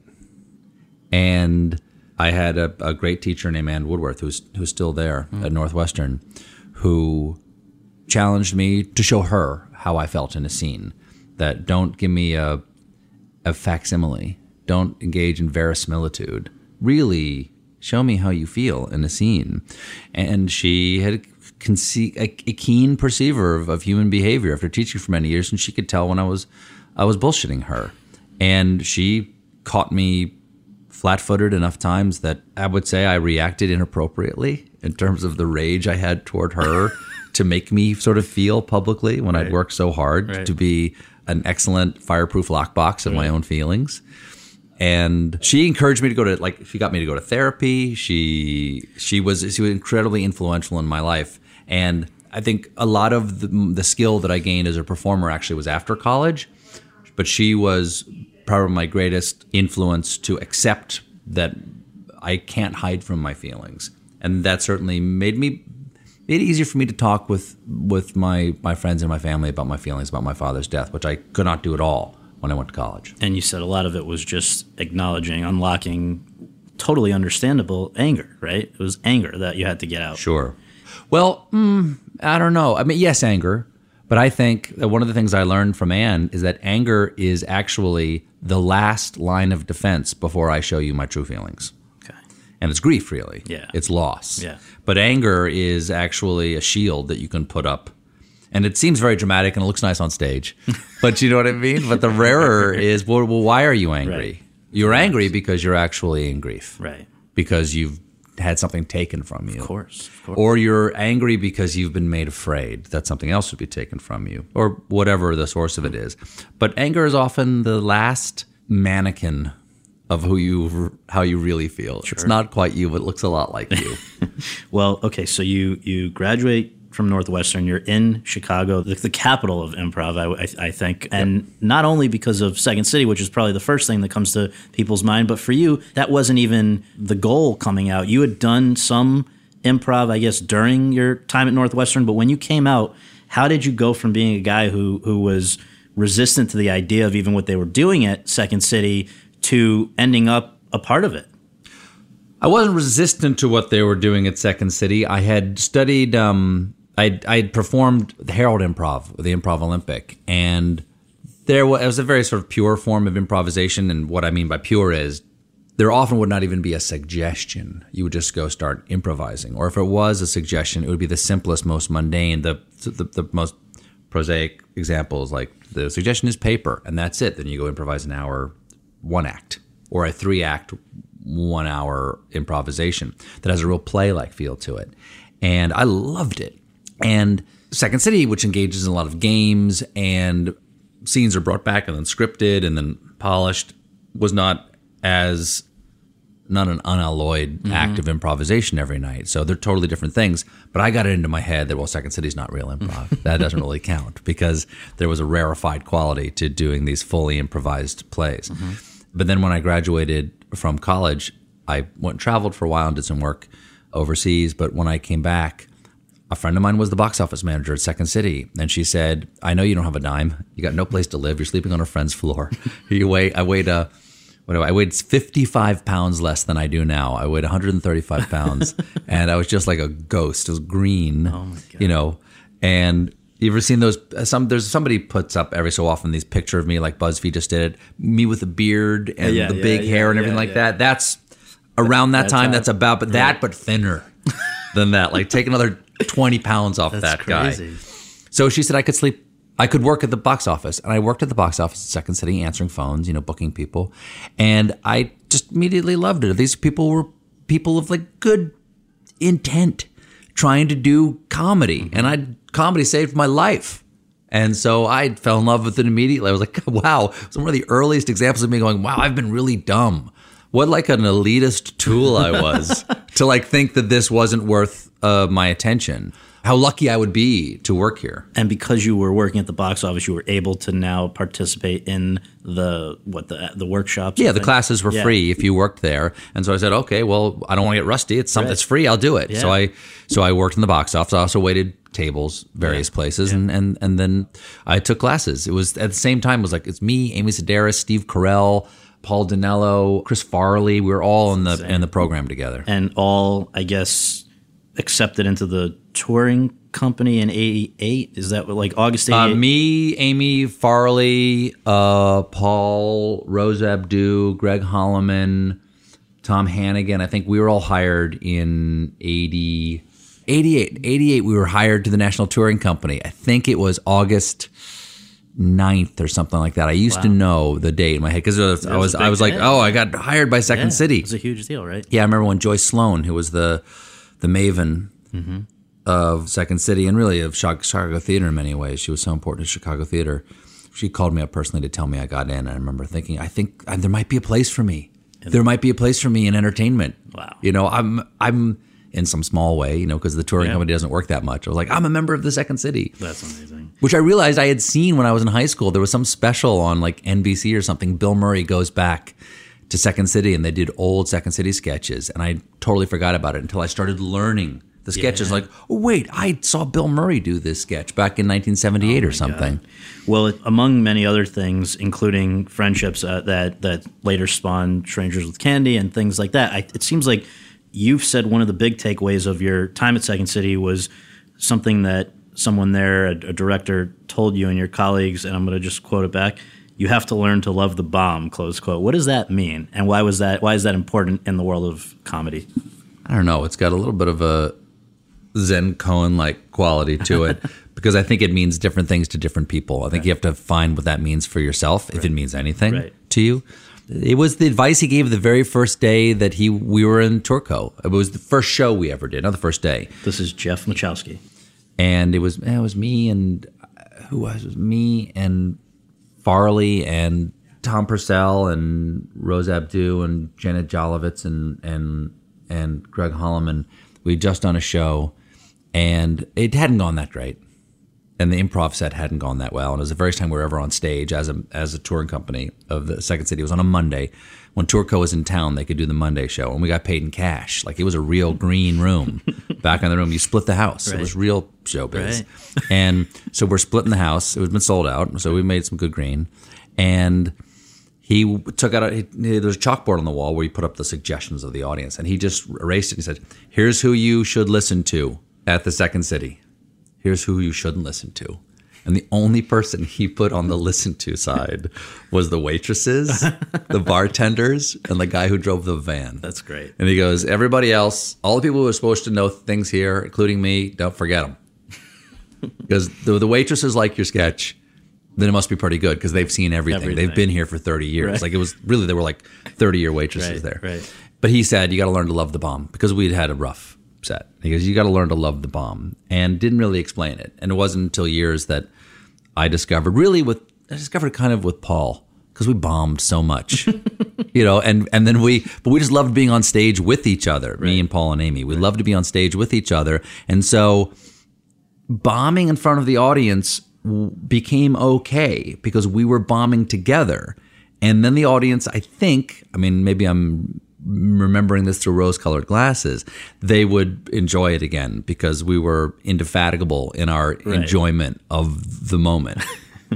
Speaker 8: And I had a, a great teacher named Ann Woodworth, who's who's still there mm. at Northwestern, who challenged me to show her how I felt in a scene. That don't give me a, a facsimile. Don't engage in verisimilitude. Really show me how you feel in a scene. And she had conce- a, a keen perceiver of, of human behavior after teaching for many years, and she could tell when I was I was bullshitting her. And she caught me flat-footed enough times that I would say I reacted inappropriately in terms of the rage I had toward her to make me sort of feel publicly when right. I'd worked so hard right. to be an excellent fireproof lockbox of right. my own feelings. And she encouraged me to go to, like, she got me to go to therapy. She she was she was incredibly influential in my life. And I think a lot of the, the skill that I gained as a performer actually was after college. But she was probably my greatest influence to accept that I can't hide from my feelings. And that certainly made me made it easier for me to talk with with my, my friends and my family about my feelings about my father's death, which I could not do at all when I went to college.
Speaker 9: And you said a lot of it was just acknowledging, unlocking totally understandable anger, right? It was anger that you had to get out.
Speaker 8: Sure. Well, mm, I don't know. I mean, yes, anger. But I think that one of the things I learned from Anne is that anger is actually the last line of defense before I show you my true feelings.
Speaker 9: Okay.
Speaker 8: And it's grief, really.
Speaker 9: Yeah.
Speaker 8: It's loss.
Speaker 9: Yeah.
Speaker 8: But anger is actually a shield that you can put up. And it seems very dramatic and it looks nice on stage. But you know what I mean? But the rarer is, well, well why are you angry?
Speaker 9: Right.
Speaker 8: You're angry because you're actually in grief.
Speaker 9: Right.
Speaker 8: Because you've had something taken from you.
Speaker 9: Of course, of course.
Speaker 8: Or you're angry because you've been made afraid that something else would be taken from you, or whatever the source of it is. But anger is often the last mannequin of who you, how you really feel. Sure. It's not quite you, but it looks a lot like you.
Speaker 9: Well, okay, so you you graduate from Northwestern. You're in Chicago, the, the capital of improv, I, I, I think. And yep. not only because of Second City, which is probably the first thing that comes to people's mind, but for you, that wasn't even the goal coming out. You had done some improv, I guess, during your time at Northwestern, but when you came out, how did you go from being a guy who who was resistant to the idea of even what they were doing at Second City to ending up a part of it?
Speaker 8: I wasn't resistant to what they were doing at Second City. I had studied... Um, I'd, I'd performed the Herald Improv, the Improv Olympic, and there was, it was a very sort of pure form of improvisation, and what I mean by pure is there often would not even be a suggestion. You would just go start improvising, or if it was a suggestion, it would be the simplest, most mundane, the the, the most prosaic examples, like the suggestion is paper, and that's it. Then you go improvise an hour, one act, or a three-act, one-hour improvisation that has a real play-like feel to it, and I loved it. And Second City, which engages in a lot of games and scenes are brought back and then scripted and then polished, was not as, not an unalloyed mm-hmm. act of improvisation every night. So they're totally different things. But I got it into my head that, well, Second City's not real improv. That doesn't really count because there was a rarefied quality to doing these fully improvised plays. Mm-hmm. But then when I graduated from college, I went and traveled for a while and did some work overseas. But when I came back, a friend of mine was the box office manager at Second City, and she said, I know you don't have a dime. You got no place to live. You're sleeping on a friend's floor. You weigh, I weighed, uh, what do I, I weighed fifty-five pounds less than I do now. I weighed one hundred thirty-five pounds, and I was just like a ghost. It was green, oh my God. You know, and you ever seen those, some, there's somebody puts up every so often these picture of me, like BuzzFeed just did it, me with a beard and yeah, the yeah, big yeah, hair and everything yeah, like yeah. that. That's around that, that time, time, that's about, but right. that, but thinner than that. Like take another twenty pounds off
Speaker 9: That's
Speaker 8: that
Speaker 9: crazy.
Speaker 8: guy. So she said I could sleep I could work at the box office, and I worked at the box office at Second City, answering phones, you know, booking people, and I just immediately loved it. These people were people of like good intent, trying to do comedy, and I comedy saved my life, and so I fell in love with it immediately. I was like, wow, it's one of the earliest examples of me going, wow, I've been really dumb. What like an elitist tool I was to like think that this wasn't worth uh, my attention. How lucky I would be to work here.
Speaker 9: And because you were working at the box office, you were able to now participate in the what the the workshops.
Speaker 8: Yeah, the classes were
Speaker 9: yeah.
Speaker 8: free if you worked there. And so I said, okay, well, I don't want to get rusty. It's something
Speaker 9: Right.
Speaker 8: that's free. I'll do it.
Speaker 9: Yeah.
Speaker 8: So I so I worked in the box office. I also waited tables, various
Speaker 9: Yeah.
Speaker 8: places,
Speaker 9: Yeah.
Speaker 8: and, and and then I took classes. It was at the same time. It was like it's me, Amy Sedaris, Steve Carell, Paul Dinello, Chris Farley. We were all in the
Speaker 9: insane.
Speaker 8: in the program together.
Speaker 9: And all, I guess, accepted into the touring company in eighty-eight. Is that what, like August eighty-eight?
Speaker 8: Uh, me, Amy Farley, uh, Paul, Rose Abdu, Greg Holloman, Tom Hannigan. I think we were all hired in eighty, eighty-eight. eighty-eight, we were hired to the National Touring Company. I think it was August ninth or something like that. I used
Speaker 9: Wow.
Speaker 8: to know the date in my head because I was,
Speaker 9: That
Speaker 8: I
Speaker 9: was
Speaker 8: was,
Speaker 9: a
Speaker 8: I
Speaker 9: big
Speaker 8: was like,
Speaker 9: hit.
Speaker 8: oh, I got hired by Second
Speaker 9: Yeah,
Speaker 8: City.
Speaker 9: It was a huge deal, right?
Speaker 8: Yeah, I remember when Joyce Sloan, who was the the maven
Speaker 9: Mm-hmm.
Speaker 8: of Second City and really of Chi- Chicago theater in many ways, she was so important to Chicago theater. She called me up personally to tell me I got in. And I remember thinking, I think uh, there might be a place for me. There might be a place for me in entertainment.
Speaker 9: Wow.
Speaker 8: You know, I'm I'm in some small way, you know, because the touring
Speaker 9: Yeah.
Speaker 8: company doesn't work that much. I was like, I'm a member of the Second City.
Speaker 9: That's amazing.
Speaker 8: Which I realized I had seen when I was in high school. There was some special on like N B C or something. Bill Murray goes back to Second City and they did old Second City sketches. And I totally forgot about it until I started learning the sketches.
Speaker 9: Yeah.
Speaker 8: Like, oh, wait, I saw Bill Murray do this sketch back in nineteen seventy-eight
Speaker 9: Oh
Speaker 8: or
Speaker 9: my
Speaker 8: something.
Speaker 9: God. Well, it, among many other things, including friendships uh, that that later spawned Strangers with Candy and things like that, I, it seems like you've said one of the big takeaways of your time at Second City was something that someone there, a, a director, told you and your colleagues, and I'm going to just quote it back. You have to learn to love the bomb, close quote. What does that mean? And why was that? Why is that important in the world of comedy?
Speaker 8: I don't know. It's got a little bit of a Zen Cohen-like quality to it because I think it means different things to different people. I think
Speaker 9: Right.
Speaker 8: you have to find what that means for yourself, if it means anything
Speaker 9: Right.
Speaker 8: to you. It was the advice he gave the very first day that he we were in Turco. It was the first show we ever did, not the first day.
Speaker 9: This is Jeff Machowski.
Speaker 8: And it was it was me and who was it? It was me and Farley and Tom Purcell and Rose Abdu and Janet Jolovitz and and and Greg Holloman. We'd just done a show, and it hadn't gone that great, and the improv set hadn't gone that well. And it was the first time we were ever on stage as a as a touring company of the Second City. It was on a Monday. When Turco was in town, they could do the Monday show, and we got paid in cash. Like it was a real green room. Back in the room, you split the house.
Speaker 9: Right.
Speaker 8: It was real showbiz.
Speaker 9: Right.
Speaker 8: And so we're splitting the house. It was been sold out, so we made some good green. And he took out a, he, there was a chalkboard on the wall where he put up the suggestions of the audience, and he just erased it. He said, "Here's who you should listen to at the Second City. Here's who you shouldn't listen to." And the only person he put on the listen to side was the waitresses, the bartenders, and the guy who drove the van.
Speaker 9: That's great.
Speaker 8: And he goes, everybody else, all the people who are supposed to know things here, including me, don't forget them. Because the, the waitresses like your sketch, then it must be pretty good because they've seen everything.
Speaker 9: Everything.
Speaker 8: They've been here for thirty years.
Speaker 9: Right.
Speaker 8: Like it was really, there were like thirty-year waitresses
Speaker 9: Right,
Speaker 8: there.
Speaker 9: right.
Speaker 8: But he said, you got to learn to love the bomb because we'd had a rough set. He goes, you got to learn to love the bomb, and didn't really explain it. And it wasn't until years that I discovered, really with, I discovered kind of with Paul, because we bombed so much, you know, and, and then we, but we just loved being on stage with each other, me and Paul and Amy. We loved to be on stage with each other. And so bombing in front of the audience w- became okay because we were bombing together. And then the audience, I think, I mean, maybe I'm remembering this through rose-colored glasses, they would enjoy it again because we were indefatigable in our
Speaker 9: Right.
Speaker 8: enjoyment of the moment.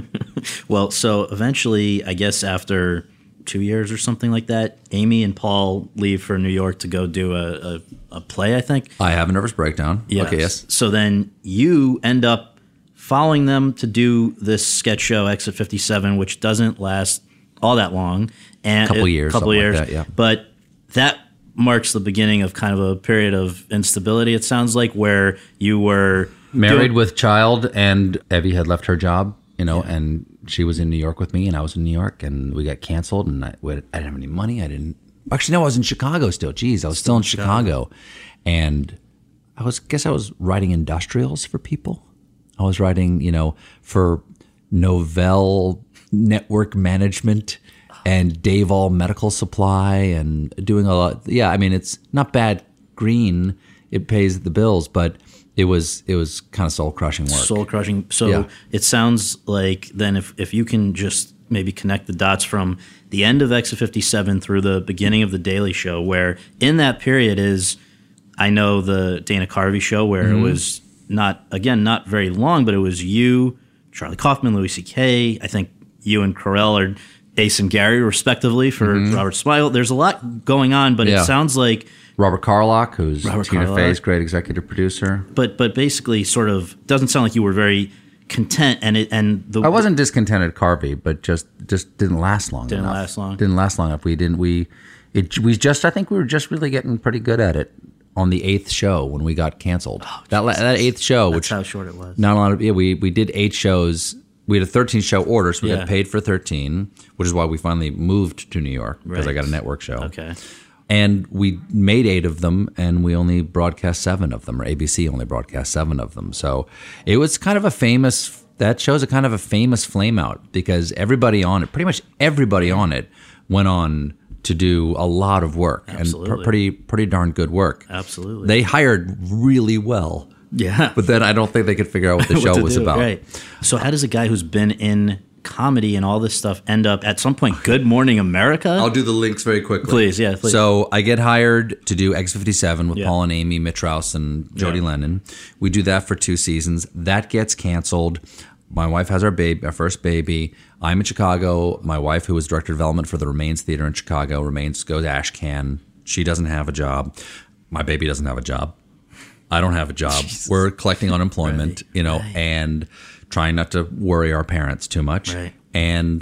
Speaker 9: Well, so eventually, I guess after two years or something like that, Amy and Paul leave for New York to go do a, a, a play, I think.
Speaker 8: I have a nervous breakdown.
Speaker 9: Yes.
Speaker 8: Okay, yes.
Speaker 9: So then you end up following them to do this sketch show, Exit fifty-seven, which doesn't last all that long. And
Speaker 8: Couple years,
Speaker 9: couple
Speaker 8: something like
Speaker 9: years.
Speaker 8: that, yeah.
Speaker 9: But that marks the beginning of kind of a period of instability, it sounds like, where you were
Speaker 8: Married
Speaker 9: doing-
Speaker 8: with child, and Evie had left her job you know, yeah. and she was in New York with me, and I was in New York, and we got canceled, and I, I didn't have any money. I didn't. Actually, no, I was in Chicago still. Jeez, I was still, still in Chicago. Chicago. And I was, guess I was writing industrials for people. I was writing, you know, for Novell Network Management and Davol Medical Supply and doing a lot. Yeah, I mean, it's not bad green. It pays the bills, but it was it was kind of soul-crushing work.
Speaker 9: Soul-crushing. So yeah. It sounds like then if, if you can just maybe connect the dots from the end of Exit fifty-seven through the beginning of The Daily Show, where in that period is, I know the Dana Carvey show where mm-hmm. it was not, again, not very long, but it was you, Charlie Kaufman, Louis C K, I think you and Carell are Ace and Gary, respectively, for mm-hmm. Robert Smigel. There's a lot going on, but yeah. it sounds like
Speaker 8: Robert Carlock, who's
Speaker 9: Robert
Speaker 8: Tina
Speaker 9: Carlock.
Speaker 8: Fey's great executive producer.
Speaker 9: But but basically sort of doesn't sound like you were very content, and it and the
Speaker 8: I wasn't discontented, Carvey, but just just didn't last long.
Speaker 9: Didn't
Speaker 8: enough.
Speaker 9: last long.
Speaker 8: Didn't last long enough. We didn't. We it we just. I think we were just really getting pretty good at it on the eighth show when we got canceled. Oh, that that eighth show,
Speaker 9: That's
Speaker 8: which
Speaker 9: how short it was.
Speaker 8: Not a lot of. Yeah, we we did eight shows. We had a thirteen show order, so we
Speaker 9: yeah.
Speaker 8: got paid for thirteen, which is why we finally moved to New York because
Speaker 9: right.
Speaker 8: I got a network show.
Speaker 9: Okay.
Speaker 8: And we made eight of them, and we only broadcast seven of them, or A B C only broadcast seven of them. So it was kind of a famous, that show's a kind of a famous flame out because everybody on it, pretty much everybody on it, went on to do a lot of work.
Speaker 9: Absolutely.
Speaker 8: And pr- pretty, pretty darn good work.
Speaker 9: Absolutely.
Speaker 8: They hired really well.
Speaker 9: Yeah.
Speaker 8: But then I don't think they could figure out what the
Speaker 9: what
Speaker 8: show was
Speaker 9: do,
Speaker 8: about.
Speaker 9: Right. So how does a guy who's been in comedy and all this stuff end up at some point Good Morning America?
Speaker 8: I'll do the links very quickly.
Speaker 9: Please, yeah, please.
Speaker 8: So I get hired to do X fifty-seven with
Speaker 9: yeah.
Speaker 8: Paul and Amy Mittrouse and Jody
Speaker 9: yeah.
Speaker 8: Lennon. We do that for two seasons. That gets canceled. My wife has our baby, our first baby. I'm in Chicago. My wife, who was director of development for the Remains Theater in Chicago, Remains goes Ashcan. She doesn't have a job. My baby doesn't have a job. I don't have a job. Jesus. We're collecting unemployment, right. you know, right. and trying not to worry our parents too much.
Speaker 9: Right.
Speaker 8: And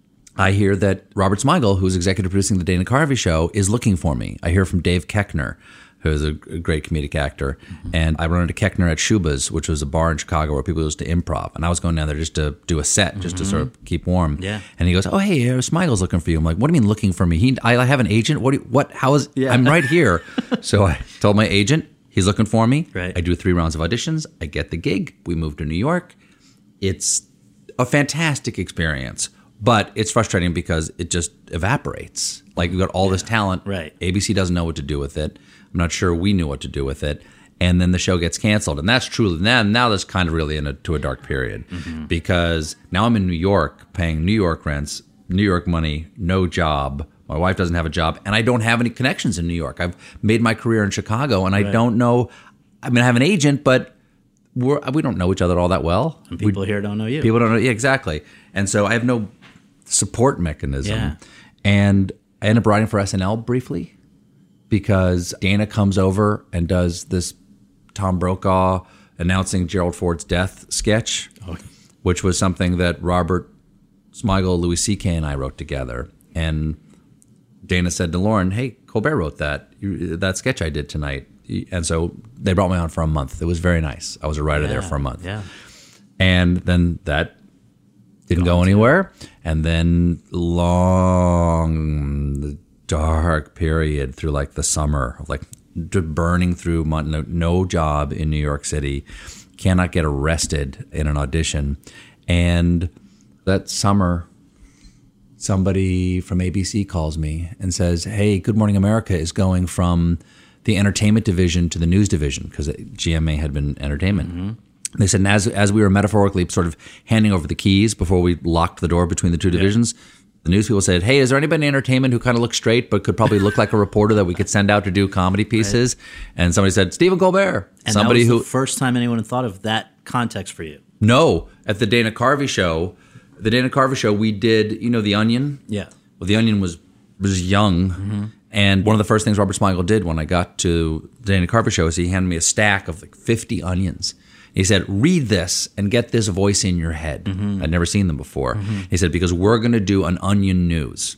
Speaker 8: I hear that Robert Smigel, who's executive producing the Dana Carvey show, is looking for me. I hear from Dave Koechner, who's a great comedic actor. Mm-hmm. And I run into Koechner at Shuba's, which was a bar in Chicago where people used to improv. And I was going down there just to do a set, just mm-hmm. to sort of keep warm.
Speaker 9: Yeah.
Speaker 8: And he goes, "Oh, hey, uh, Smigel's looking for you." I'm like, "What do you mean looking for me? He, I, I have an agent. What? Do you, what? How is? Yeah. I'm right here." So I told my agent, he's looking for me.
Speaker 9: Right.
Speaker 8: I do three rounds of auditions. I get the gig. We move to New York. It's a fantastic experience, but it's frustrating because it just evaporates. Like, we've got all yeah. this talent.
Speaker 9: Right.
Speaker 8: A B C doesn't know what to do with it. I'm not sure we knew what to do with it. And then the show gets canceled. And that's truly, now, now that's kind of really into a dark period mm-hmm. because now I'm in New York paying New York rents, New York money, no job. My wife doesn't have a job, and I don't have any connections in New York. I've made my career in Chicago, and I
Speaker 9: right.
Speaker 8: don't know. I mean, I have an agent, but we're, we don't know each other all that well.
Speaker 9: And people
Speaker 8: we,
Speaker 9: here don't know you.
Speaker 8: People don't know. Yeah, exactly. And so I have no support mechanism.
Speaker 9: Yeah.
Speaker 8: And I end up writing for S N L briefly because Dana comes over and does this Tom Brokaw announcing Gerald Ford's death sketch, oh. which was something that Robert Smigel, Louis C K, and I wrote together. And Dana said to Lauren, "Hey, Colbert wrote that that sketch I did tonight." And so they brought me on for a month. It was very nice. I was a writer
Speaker 9: yeah,
Speaker 8: there for a month.
Speaker 9: Yeah.
Speaker 8: And then that didn't Gone go anywhere. Too. And then long, dark period through like the summer of like burning through no, no job in New York City, cannot get arrested in an audition. And that summer, somebody from A B C calls me and says, "Hey, Good Morning America is going from the entertainment division to the news division," because G M A had been entertainment. Mm-hmm. They said, and as, as we were metaphorically sort of handing over the keys before we locked the door between the two divisions, yeah. the news people said, "Hey, is there anybody in entertainment who kind of looks straight but could probably look like a reporter that we could send out to do comedy pieces?" Right. And somebody said, "Stephen Colbert."
Speaker 9: And
Speaker 8: somebody
Speaker 9: that was
Speaker 8: who
Speaker 9: the first time anyone had thought of that context for you.
Speaker 8: No, at the Dana Carvey show, the Dana Carvey show, we did, you know, The Onion?
Speaker 9: Yeah.
Speaker 8: Well, The Onion was was young. Mm-hmm. And one of the first things Robert Smigel did when I got to the Dana Carvey show is he handed me a stack of like fifty onions. He said, "Read this and get this voice in your head." Mm-hmm. I'd never seen them before. Mm-hmm. He said, "Because we're going to do an onion news."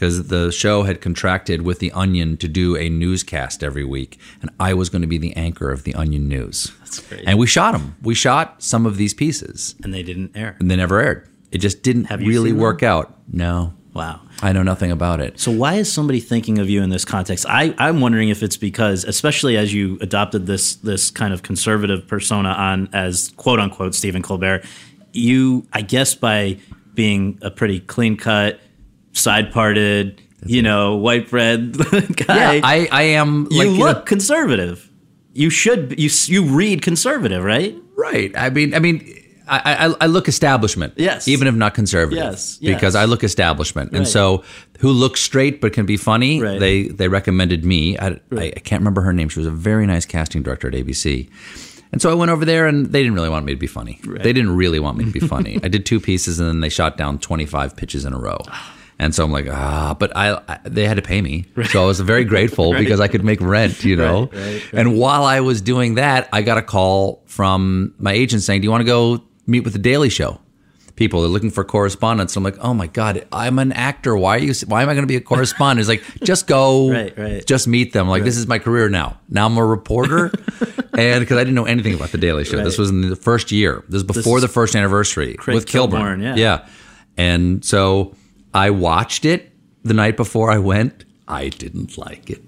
Speaker 8: because the show had contracted with The Onion to do a newscast every week, and I was going to be the anchor of The Onion News.
Speaker 9: That's great.
Speaker 8: And we shot them. We shot some of these pieces.
Speaker 9: And they didn't air.
Speaker 8: And they never aired. It just didn't
Speaker 9: Have you
Speaker 8: really
Speaker 9: seen
Speaker 8: work
Speaker 9: them?
Speaker 8: out. No.
Speaker 9: Wow.
Speaker 8: I know nothing about it.
Speaker 9: So why is somebody thinking of you in this context? I, I'm wondering if it's because, especially as you adopted this this kind of conservative persona on as quote unquote Stephen Colbert, you, I guess by being a pretty clean cut, side parted, you know, white bread guy,
Speaker 8: Yeah, I, I am.
Speaker 9: you
Speaker 8: like,
Speaker 9: look
Speaker 8: know,
Speaker 9: conservative. You should you you read conservative, right?
Speaker 8: right. I mean, I mean. I, I, I look establishment,
Speaker 9: yes,
Speaker 8: even if not conservative,
Speaker 9: yes, yes.
Speaker 8: because I look establishment, and
Speaker 9: Right.
Speaker 8: so who looks straight but can be funny.
Speaker 9: Right.
Speaker 8: They they recommended me. I,
Speaker 9: Right.
Speaker 8: I, I can't remember her name. She was a very nice casting director at A B C, and so I went over there, and they didn't really want me to be funny.
Speaker 9: Right.
Speaker 8: They didn't really want me to be funny. I did two pieces, and then they shot down twenty-five pitches in a row. And so I'm like, ah, but I, I they had to pay me. Right. So I was very grateful
Speaker 9: Right.
Speaker 8: because I could make rent, you know.
Speaker 9: Right, right, right.
Speaker 8: And while I was doing that, I got a call from my agent saying, do you want to go meet with The Daily Show? People are looking for correspondence. I'm like, oh my God, I'm an actor. Why are you? Why am I going to be a correspondent? It's like, just go,
Speaker 9: Right, right.
Speaker 8: just meet them. Like,
Speaker 9: Right.
Speaker 8: this is my career now. Now I'm a reporter. And because I didn't know anything about The Daily Show.
Speaker 9: Right.
Speaker 8: This was in the first year. This was before
Speaker 9: is
Speaker 8: the first anniversary
Speaker 9: Craig
Speaker 8: with Kilburn.
Speaker 9: Kilborn, yeah.
Speaker 8: Yeah. And so I watched it the night before I went. I didn't like it.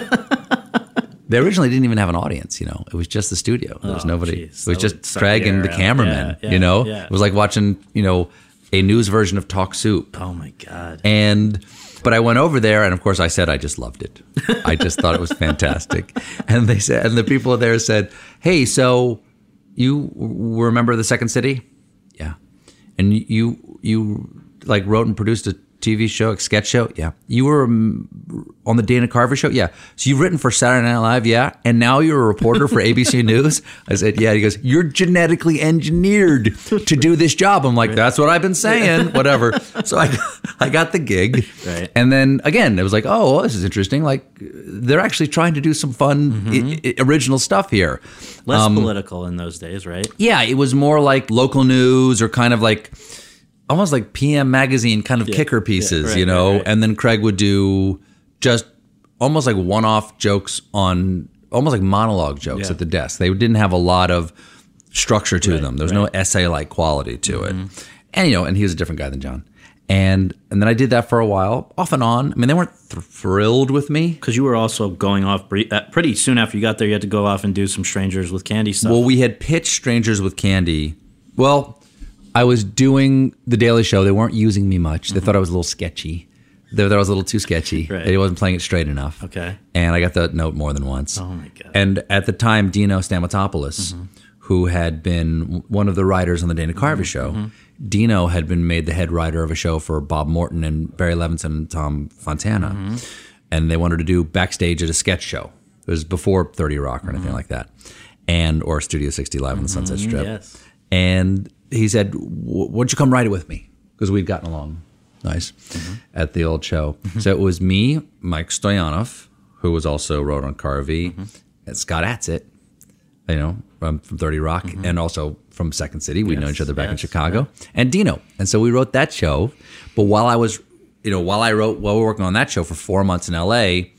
Speaker 8: They originally didn't even have an audience, you know. It was just the studio. There was
Speaker 9: Oh,
Speaker 8: nobody.
Speaker 9: geez.
Speaker 8: It was
Speaker 9: That
Speaker 8: just
Speaker 9: would suck
Speaker 8: Craig
Speaker 9: the
Speaker 8: and
Speaker 9: air
Speaker 8: the
Speaker 9: out.
Speaker 8: cameraman,
Speaker 9: Yeah,
Speaker 8: you know.
Speaker 9: yeah.
Speaker 8: It was like watching, you know, a news version of Talk Soup.
Speaker 9: Oh my God.
Speaker 8: And but I went over there, and of course I said I just loved it. I just thought it was fantastic. And they said, and the people there said, "Hey, so you were a member of the Second City?" Yeah. And you you like wrote and produced a T V show, a sketch show? Yeah. You were um, on the Dana Carvey show? Yeah. So you've written for Saturday Night Live? Yeah. And now you're a reporter for A B C News? I said, yeah. He goes, you're genetically engineered to do this job. I'm like, that's what I've been saying, whatever. So I, I got the gig.
Speaker 9: Right.
Speaker 8: And then again, it was like, oh, well, this is interesting. Like they're actually trying to do some fun, mm-hmm. I- I- original stuff here.
Speaker 9: Less
Speaker 8: Um,
Speaker 9: political in those days, right?
Speaker 8: Yeah. It was more like local news or kind of like, almost like P M Magazine kind of
Speaker 9: Yeah,
Speaker 8: kicker pieces,
Speaker 9: yeah, right,
Speaker 8: you know?
Speaker 9: right, right.
Speaker 8: And then Craig would do just almost like one-off jokes on, almost like monologue jokes
Speaker 9: Yeah.
Speaker 8: at the desk. They didn't have a lot of structure to
Speaker 9: Right,
Speaker 8: them. There was
Speaker 9: right.
Speaker 8: no essay-like quality to
Speaker 9: Mm-hmm.
Speaker 8: it. And, you know, and he was a different guy than John. And and then I did that for a while, off and on. I mean, they weren't th- thrilled with me.
Speaker 9: Because you were also going off bre- uh, pretty soon after you got there. You had to go off and do some Strangers with Candy stuff.
Speaker 8: Well, we had pitched Strangers with Candy. Well, I was doing The Daily Show. They weren't using me much. They thought I was a little sketchy. They thought I was a little too sketchy.
Speaker 9: Right.
Speaker 8: They wasn't playing it straight enough.
Speaker 9: Okay.
Speaker 8: And I got the note more than once.
Speaker 9: Oh, my God.
Speaker 8: And at the time, Dino Stamatopoulos,
Speaker 9: Mm-hmm.
Speaker 8: who had been one of the writers on the Dana Carvey show, Dino had been made the head writer of a show for Bob Morton and Barry Levinson and Tom Fontana.
Speaker 9: Mm-hmm.
Speaker 8: And they wanted to do backstage at a sketch show. It was before thirty Rock or anything
Speaker 9: Mm-hmm.
Speaker 8: like that. And or Studio sixty Live on the Sunset Strip.
Speaker 9: yes.
Speaker 8: And he said, "Why don't you come write it with me?" Because we'd gotten along nice at the old show. So it was me, Mike Stoyanov, who was also wrote on Carvey, and Scott Adsit, you know, from, from thirty Rock, and also from Second City. We know
Speaker 9: Yes,
Speaker 8: each other back in
Speaker 9: yes,
Speaker 8: Chicago. And Dino. And so we wrote that show. But while I was, you know, while I wrote, while we were working on that show for four months in L A,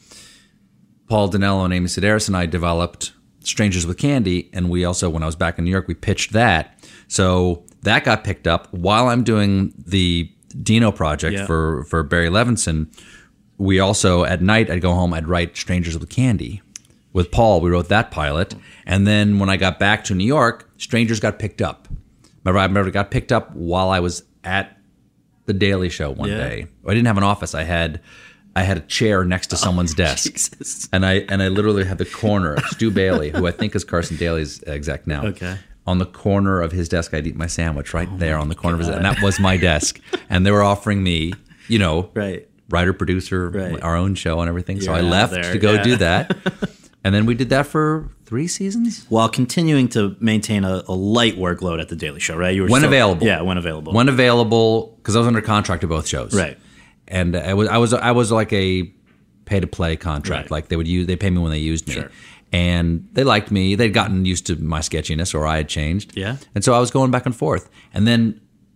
Speaker 8: Paul Dinello and Amy Sedaris and I developed Strangers with Candy, and we also, when I was back in New York, we pitched that. So that got picked up while I'm doing the Dino project
Speaker 9: Yeah.
Speaker 8: for, for Barry Levinson. We also, at night, I'd go home, I'd write Strangers with Candy. With Paul, we wrote that pilot. And then when I got back to New York, Strangers got picked up. Remember, I remember it got picked up while I was at The Daily Show one
Speaker 9: Yeah.
Speaker 8: day. I didn't have an office. I had I had a chair next to someone's desk.
Speaker 9: Jesus.
Speaker 8: And I and I literally had the corner, Stu Bailey, who I think is Carson Daly's exec now.
Speaker 9: Okay.
Speaker 8: On the corner of his desk, I'd eat my sandwich right there on the corner of his, and that was my desk. And they were offering me, you know,
Speaker 9: Right.
Speaker 8: writer, producer,
Speaker 9: Right.
Speaker 8: our own show and everything. So
Speaker 9: You're
Speaker 8: I
Speaker 9: out
Speaker 8: left
Speaker 9: there,
Speaker 8: to go
Speaker 9: yeah.
Speaker 8: do that. And then we did that for three seasons.
Speaker 9: While continuing to maintain a, a light workload at The Daily Show, right? You were
Speaker 8: When
Speaker 9: still-
Speaker 8: available.
Speaker 9: Yeah, when available.
Speaker 8: When available, because I was under contract to both shows.
Speaker 9: Right.
Speaker 8: And I was I was I was like a pay to play contract.
Speaker 9: Right.
Speaker 8: Like they would use they pay me when they used me.
Speaker 9: Sure.
Speaker 8: And they liked me. They'd gotten used to my sketchiness, or I had changed.
Speaker 9: Yeah.
Speaker 8: And so I was going back and forth. And then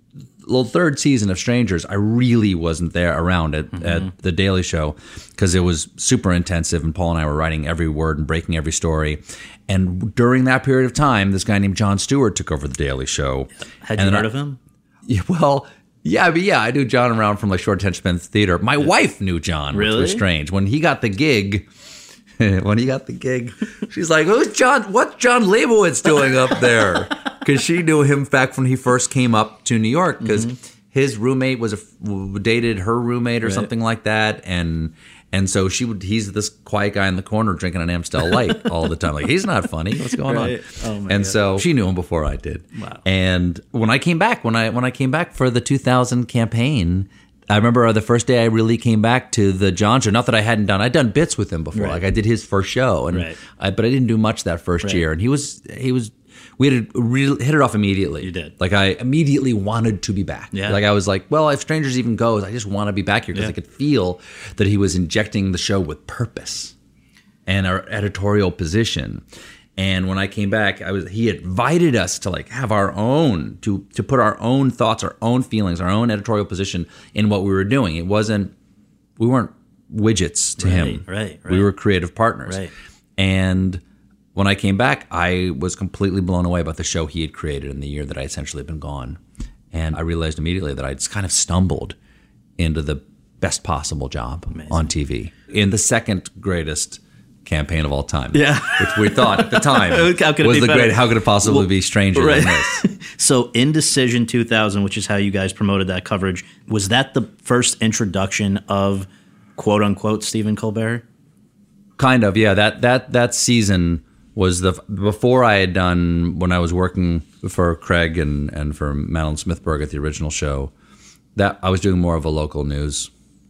Speaker 8: the third season of Strangers, I really wasn't there around at, mm-hmm. at The Daily Show because it was super intensive, and Paul and I were writing every word and breaking every story. And during that period of time, this guy named Jon Stewart took over The Daily Show.
Speaker 9: Had you heard I, of him?
Speaker 8: Yeah, well, yeah, but yeah, I knew John around from like Short Attention Span Theater. My yeah. wife knew John,
Speaker 9: really?
Speaker 8: which was strange. When he got the gig, when he got the gig, she's like, "Who's John? What's John Leibowitz doing up there?" Because she knew him back when he first came up to New York. Because mm-hmm. his roommate was a dated her roommate or right. something like that, and. And so she would. He's this quiet guy in the corner drinking an Amstel Light all the time. Like, he's not funny. What's going right. on? Oh my and God. So she knew him before I did.
Speaker 9: Wow.
Speaker 8: And when I came back, when I when I came back for the two thousand campaign, I remember the first day I really came back to the John show. Not that I hadn't done. I'd done bits with him before. Right. Like I did his first show, and
Speaker 9: right.
Speaker 8: I, but I didn't do much that first right. year. And he was he was. We had re- hit it off immediately.
Speaker 9: You did.
Speaker 8: Like, I immediately wanted to be back.
Speaker 9: Yeah.
Speaker 8: Like, I was like, well, if Strangers even goes, I just want to be back here because yeah. I could feel that he was injecting the show with purpose and our editorial position. And when I came back, I was he invited us to, like, have our own, to to put our own thoughts, our own feelings, our own editorial position in what we were doing. It wasn't, we weren't widgets to
Speaker 9: right,
Speaker 8: him.
Speaker 9: Right, right.
Speaker 8: We were creative partners.
Speaker 9: Right.
Speaker 8: And when I came back, I was completely blown away about the show he had created in the year that I essentially had been gone. And I realized immediately that I just kind of stumbled into the best possible job Amazing. On T V in the second greatest campaign of all time.
Speaker 9: Yeah.
Speaker 8: Which we thought at the time
Speaker 9: how could it
Speaker 8: was
Speaker 9: be
Speaker 8: the
Speaker 9: better?
Speaker 8: great, how could it possibly
Speaker 9: well,
Speaker 8: be stranger
Speaker 9: right.
Speaker 8: than this?
Speaker 9: So Indecision two thousand, which is how you guys promoted that coverage, was that the first introduction of quote unquote Stephen Colbert?
Speaker 8: Kind of, yeah. That that that season was the before I had done when I was working for Craig and, and for Madeline Smithberg at the original show. That I was doing more of a local news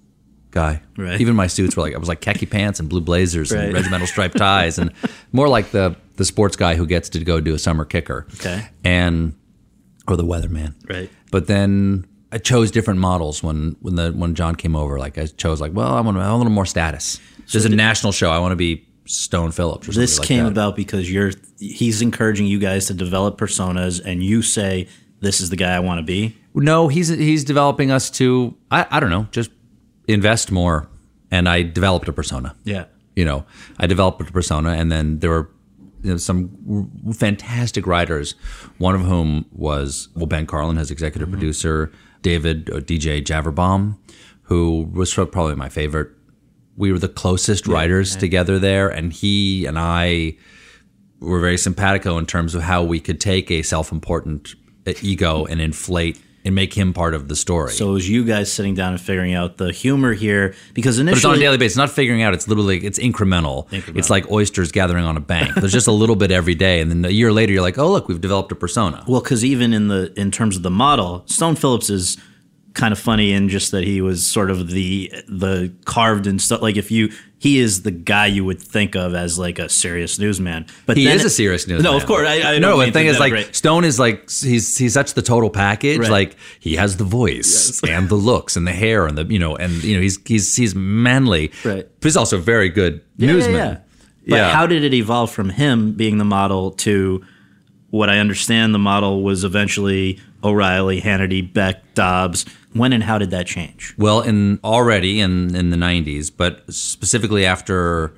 Speaker 8: guy.
Speaker 9: Right.
Speaker 8: Even my suits were like I was like khaki pants and blue blazers
Speaker 9: right.
Speaker 8: and regimental striped ties and more like the the sports guy who gets to go do a summer kicker.
Speaker 9: Okay.
Speaker 8: And or the weatherman.
Speaker 9: Right.
Speaker 8: But then I chose different models when when the when John came over. Like I chose like well I want, I want a little more status. So this is a national show. I want to be Stone Phillips or something
Speaker 9: this
Speaker 8: like
Speaker 9: came
Speaker 8: that.
Speaker 9: about because you're he's encouraging you guys to develop personas and you say this is the guy I want to be.
Speaker 8: No, he's he's developing us to I, I don't know, just invest more. And I developed a persona.
Speaker 9: Yeah.
Speaker 8: You know, I developed a persona and then there were you know, some fantastic writers, one of whom was well Ben Carlin, his executive mm-hmm. producer, David uh, D J Javerbaum, who was probably my favorite. We were the closest writers yeah, yeah. together there, and he and I were very simpatico in terms of how we could take a self-important ego and inflate and make him part of the story.
Speaker 9: So it was you guys sitting down and figuring out the humor here, because initially...
Speaker 8: But it's on a daily basis. It's not figuring out. It's literally, it's incremental. incremental. It's like oysters gathering on a bank. There's just a little bit every day, and then a year later, you're like, oh, look, we've developed a persona.
Speaker 9: Well, because even in the in terms of the model, Stone Phillips is kind of funny in just that he was sort of the the carved and stuff. Like if you, he is the guy you would think of as like a serious newsman. But
Speaker 8: he
Speaker 9: then
Speaker 8: is
Speaker 9: it,
Speaker 8: a serious newsman.
Speaker 9: No, of course. I, I
Speaker 8: no,
Speaker 9: don't
Speaker 8: the thing is like
Speaker 9: great.
Speaker 8: Stone is like he's he's such the total package.
Speaker 9: Right.
Speaker 8: Like he has the voice
Speaker 9: yes.
Speaker 8: and the looks and the hair and the you know and you know he's he's he's manly.
Speaker 9: Right.
Speaker 8: But he's also a very good
Speaker 9: yeah,
Speaker 8: newsman.
Speaker 9: Yeah, yeah. But
Speaker 8: yeah.
Speaker 9: how did it evolve from him being the model to what I understand the model was eventually O'Reilly, Hannity, Beck, Dobbs? When and how did that change?
Speaker 8: Well, in already in, in the nineties, but specifically after,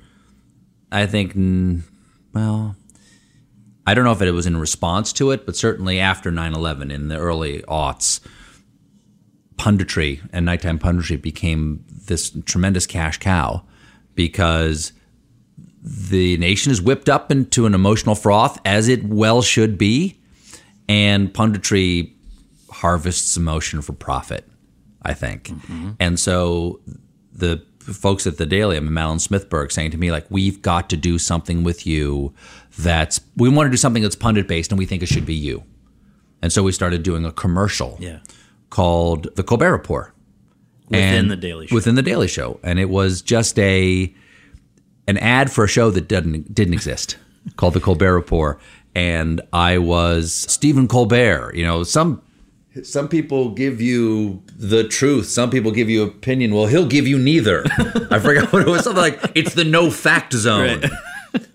Speaker 8: I think, well, I don't know if it was in response to it, but certainly after nine eleven in the early aughts, punditry and nighttime punditry became this tremendous cash cow because the nation is whipped up into an emotional froth, as it well should be, and punditry harvests emotion for profit, I think. Mm-hmm. And so the folks at the Daily, I mean, Madeline Smithberg saying to me, like, we've got to do something with you that's, we want to do something that's pundit-based and we think it should be you. And so we started doing a commercial
Speaker 9: yeah.
Speaker 8: called The Colbert Report.
Speaker 9: Within
Speaker 8: and
Speaker 9: The Daily Show.
Speaker 8: Within The Daily Show. And it was just a an ad for a show that didn't, didn't exist called The Colbert Report. And I was Stephen Colbert. You know, some some people give you the truth. Some people give you opinion. Well, he'll give you neither. I forgot what it was. Something like, it's the no fact zone.
Speaker 9: Right.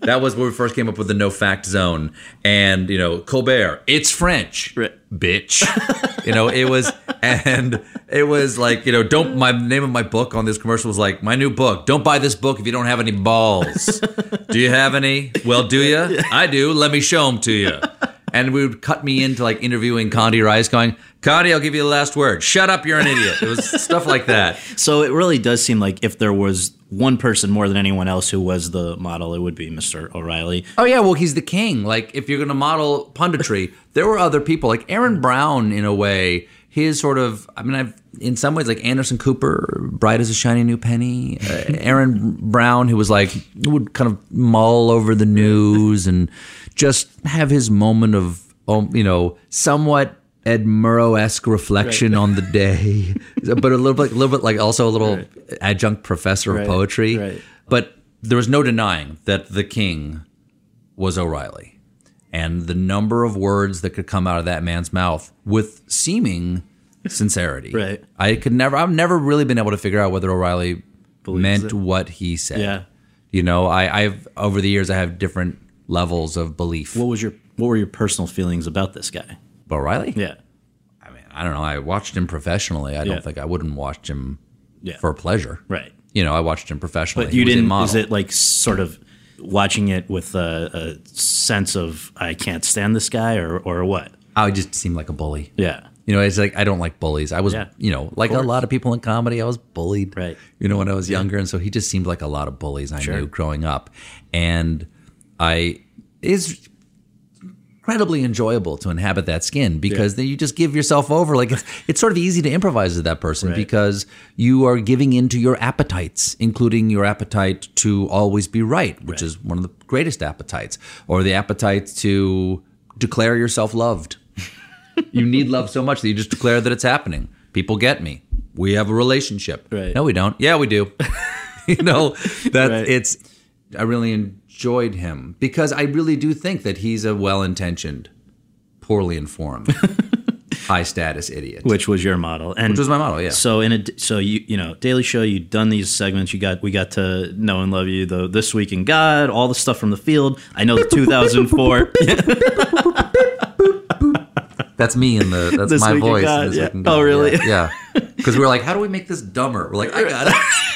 Speaker 8: That was when we first came up with the no fact zone. And, you know, Colbert, it's French,
Speaker 9: Right.
Speaker 8: bitch. You know, it was, and it was like, you know, don't, my name of my book on this commercial was like, my new book, don't buy this book if you don't have any balls. Do you have any? Well, do you? I do. Let me show them to you. And we would cut me into like interviewing Condi Rice going, Condi, I'll give you the last word. Shut up, you're an idiot. It was stuff like that.
Speaker 9: So it really does seem like if there was one person more than anyone else who was the model, it would be Mister O'Reilly.
Speaker 8: Oh, yeah, well, he's the king. Like, if you're going to model punditry, there were other people. Like Aaron Brown, in a way, his sort of, I mean, I've in some ways, like Anderson Cooper, bright as a shiny new penny. Uh, Aaron Brown, who was like, would kind of mull over the news and just have his moment of, um, you know, somewhat Ed Murrow-esque reflection right. on the day, but a little bit, a little bit like also a little right. adjunct professor of
Speaker 9: right.
Speaker 8: poetry.
Speaker 9: Right.
Speaker 8: But there was no denying that the king was O'Reilly, and the number of words that could come out of that man's mouth with seeming sincerity.
Speaker 9: Right.
Speaker 8: I could never. I've never really been able to figure out whether O'Reilly
Speaker 9: Believes
Speaker 8: meant
Speaker 9: it.
Speaker 8: what he said.
Speaker 9: Yeah.
Speaker 8: You know, I, I've over the years I have different levels of belief.
Speaker 9: What was your What were your personal feelings about this guy?
Speaker 8: O'Reilly?
Speaker 9: Yeah.
Speaker 8: I mean, I don't know. I watched him professionally. I
Speaker 9: Yeah.
Speaker 8: don't think I wouldn't watch him
Speaker 9: Yeah.
Speaker 8: for pleasure.
Speaker 9: Right.
Speaker 8: You know, I watched him professionally.
Speaker 9: But
Speaker 8: He
Speaker 9: you
Speaker 8: was a
Speaker 9: didn't.
Speaker 8: model.
Speaker 9: Is it like sort of watching it with a, a sense of I can't stand this guy, or or what?
Speaker 8: I just seemed like a bully.
Speaker 9: Yeah.
Speaker 8: You know, it's like I don't like bullies. I was,
Speaker 9: Yeah.
Speaker 8: you know, like a lot of people in comedy, I was bullied.
Speaker 9: Right.
Speaker 8: You know, when I was younger, and so he just seemed like a lot of bullies I
Speaker 9: Sure.
Speaker 8: knew growing up, and I is incredibly enjoyable to inhabit that skin because
Speaker 9: Yeah.
Speaker 8: then you just give yourself over. Like it's it's sort of easy to improvise with that person
Speaker 9: Right.
Speaker 8: because you are giving into your appetites, including your appetite to always be right, which
Speaker 9: Right.
Speaker 8: is one of the greatest appetites, or the appetite to declare yourself loved. You need love so much that you just declare that it's happening. People get me. We have a relationship.
Speaker 9: Right.
Speaker 8: No, we don't. Yeah, we do. You know, that
Speaker 9: Right.
Speaker 8: it's, I really enjoyed him because I really do think that he's a well-intentioned, poorly informed, high-status idiot.
Speaker 9: Which was your model, and
Speaker 8: Which was my model, yeah.
Speaker 9: So in a so you you know Daily Show, you've done these segments. You got we got to know and love you. The This Week in God, all the stuff from the field. I know the two thousand four.
Speaker 8: That's me in the, that's
Speaker 9: This
Speaker 8: my
Speaker 9: Week in
Speaker 8: voice. in
Speaker 9: God,
Speaker 8: This
Speaker 9: yeah.
Speaker 8: Week in God.
Speaker 9: Oh, really?
Speaker 8: Yeah. Because we were like, how do we make this dumber? We're like, I got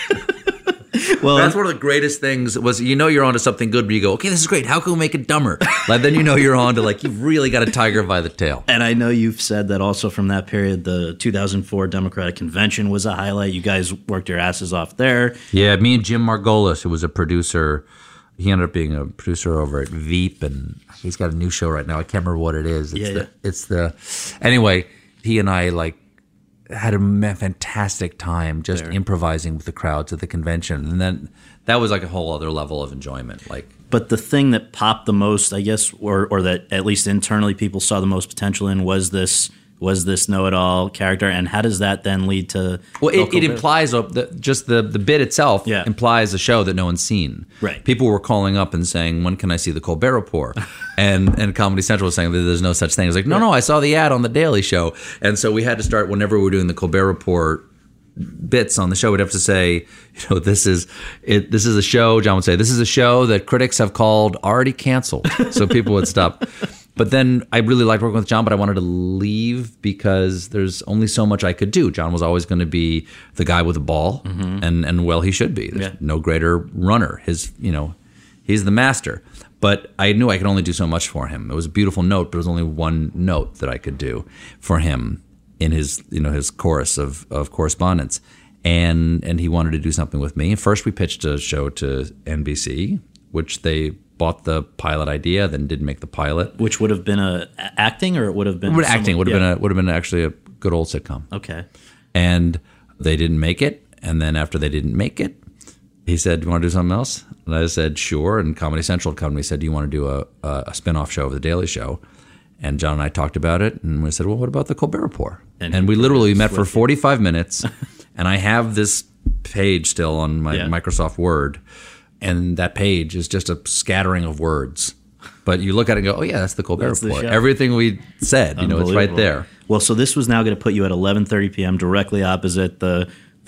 Speaker 8: it.
Speaker 9: Well,
Speaker 8: That's one of the greatest things was, you know, you're onto something good, but you go, okay, this is great. How can we make it dumber? Like, then you know you're on to like, you've really got a tiger by the tail.
Speaker 9: and I know you've said that also from that period, the two thousand four Democratic Convention was a highlight. You guys worked your asses off there.
Speaker 8: Yeah, me and Jim Margolis, who was a producer, he ended up being a producer over at Veep, and he's got a new show right now. I can't remember what it is. It's
Speaker 9: Yeah,
Speaker 8: the,
Speaker 9: yeah.
Speaker 8: It's the, anyway, he and I like had a ma- fantastic time just
Speaker 9: There.
Speaker 8: improvising with the crowds at the convention, and then that was like a whole other level of enjoyment. Like,
Speaker 9: But the thing that popped the most, I guess, or or that at least internally people saw the most potential in was this was this know-it-all character. And how does that then lead to?
Speaker 8: well,
Speaker 9: Bill
Speaker 8: it, it
Speaker 9: Colbert?
Speaker 8: implies a, the, just the the bit itself
Speaker 9: Yeah.
Speaker 8: implies a show that no one's seen.
Speaker 9: Right.
Speaker 8: People were calling up and saying, "When can I see the Colbert Report?" and and Comedy Central was saying that there's no such thing. It's like, no, no, I saw the ad on the Daily Show, and so we had to start whenever we were doing the Colbert Report bits on the show. We'd have to say, you know, this is it. This is a show. John would say, "This is a show that critics have called already canceled," so people would stop. But then I really liked working with John, but I wanted to leave because there's only so much I could do. John was always going to be the guy with the ball, and and well, he should be. There's
Speaker 9: Yeah.
Speaker 8: no greater runner. His, you know, he's the master. But I knew I could only do so much for him. It was a beautiful note, but it was only one note that I could do for him in his, you know, his chorus of of correspondence. And and he wanted to do something with me. First, we pitched a show to N B C, which they bought the pilot idea, then didn't make the pilot.
Speaker 9: Which would have been a acting, or it would have been
Speaker 8: It would
Speaker 9: some-
Speaker 8: acting would have
Speaker 9: yeah.
Speaker 8: been a, would have been actually a good old sitcom.
Speaker 9: Okay.
Speaker 8: And they didn't make it. And then after they didn't make it, he said, "Do you want to do something else?" And I said, "Sure." And Comedy Central company said, "Do you want to do a, a, a spin-off show of The Daily Show?" And John and I talked about it, and we said, "Well, what about the Colbert Report?"
Speaker 9: And
Speaker 8: And,
Speaker 9: he
Speaker 8: we literally
Speaker 9: produced
Speaker 8: met for
Speaker 9: with you.
Speaker 8: forty-five minutes, and I have this page still on my
Speaker 9: Yeah.
Speaker 8: Microsoft Word, and that page is just a scattering of words. But you look at it and go, "Oh yeah, that's the Colbert
Speaker 9: That's the
Speaker 8: Report."
Speaker 9: show.
Speaker 8: Everything we said, you know, it's right
Speaker 9: Unbelievable.
Speaker 8: there.
Speaker 9: Well, so this was now going to put you at eleven thirty p.m. directly opposite the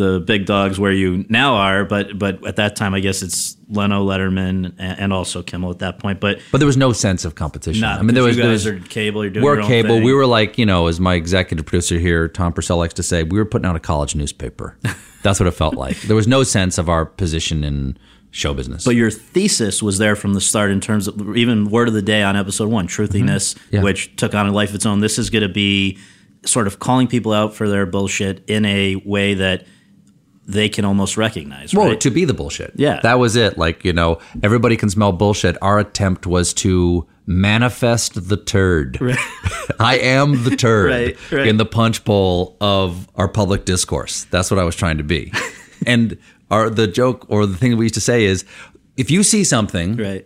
Speaker 9: the big dogs where you now are, but but at that time, I guess it's Leno, Letterman, and, and also Kimmel at that point. But
Speaker 8: But there was no sense of competition.
Speaker 9: Nah,
Speaker 8: I mean, there was,
Speaker 9: you
Speaker 8: there
Speaker 9: guys
Speaker 8: was
Speaker 9: are cable, you're doing
Speaker 8: we're
Speaker 9: your own
Speaker 8: cable.
Speaker 9: thing.
Speaker 8: We were like, you know, as my executive producer here, Tom Purcell likes to say, we were putting out a college newspaper. That's what it felt like. There was no sense of our position in show business.
Speaker 9: But your thesis was there from the start in terms of even word of the day on episode one, truthiness,
Speaker 8: Mm-hmm. Yeah.
Speaker 9: which took on a life of its own. This is going to be sort of calling people out for their bullshit in a way that they can almost recognize,
Speaker 8: Well,
Speaker 9: right?
Speaker 8: to be the bullshit.
Speaker 9: Yeah.
Speaker 8: That was it. Like, you know, everybody can smell bullshit. Our attempt was to manifest the turd.
Speaker 9: Right.
Speaker 8: I am the turd
Speaker 9: Right, right.
Speaker 8: in the punch bowl of our public discourse. That's what I was trying to be. And our the joke or the thing that we used to say is, if you see something
Speaker 9: Right.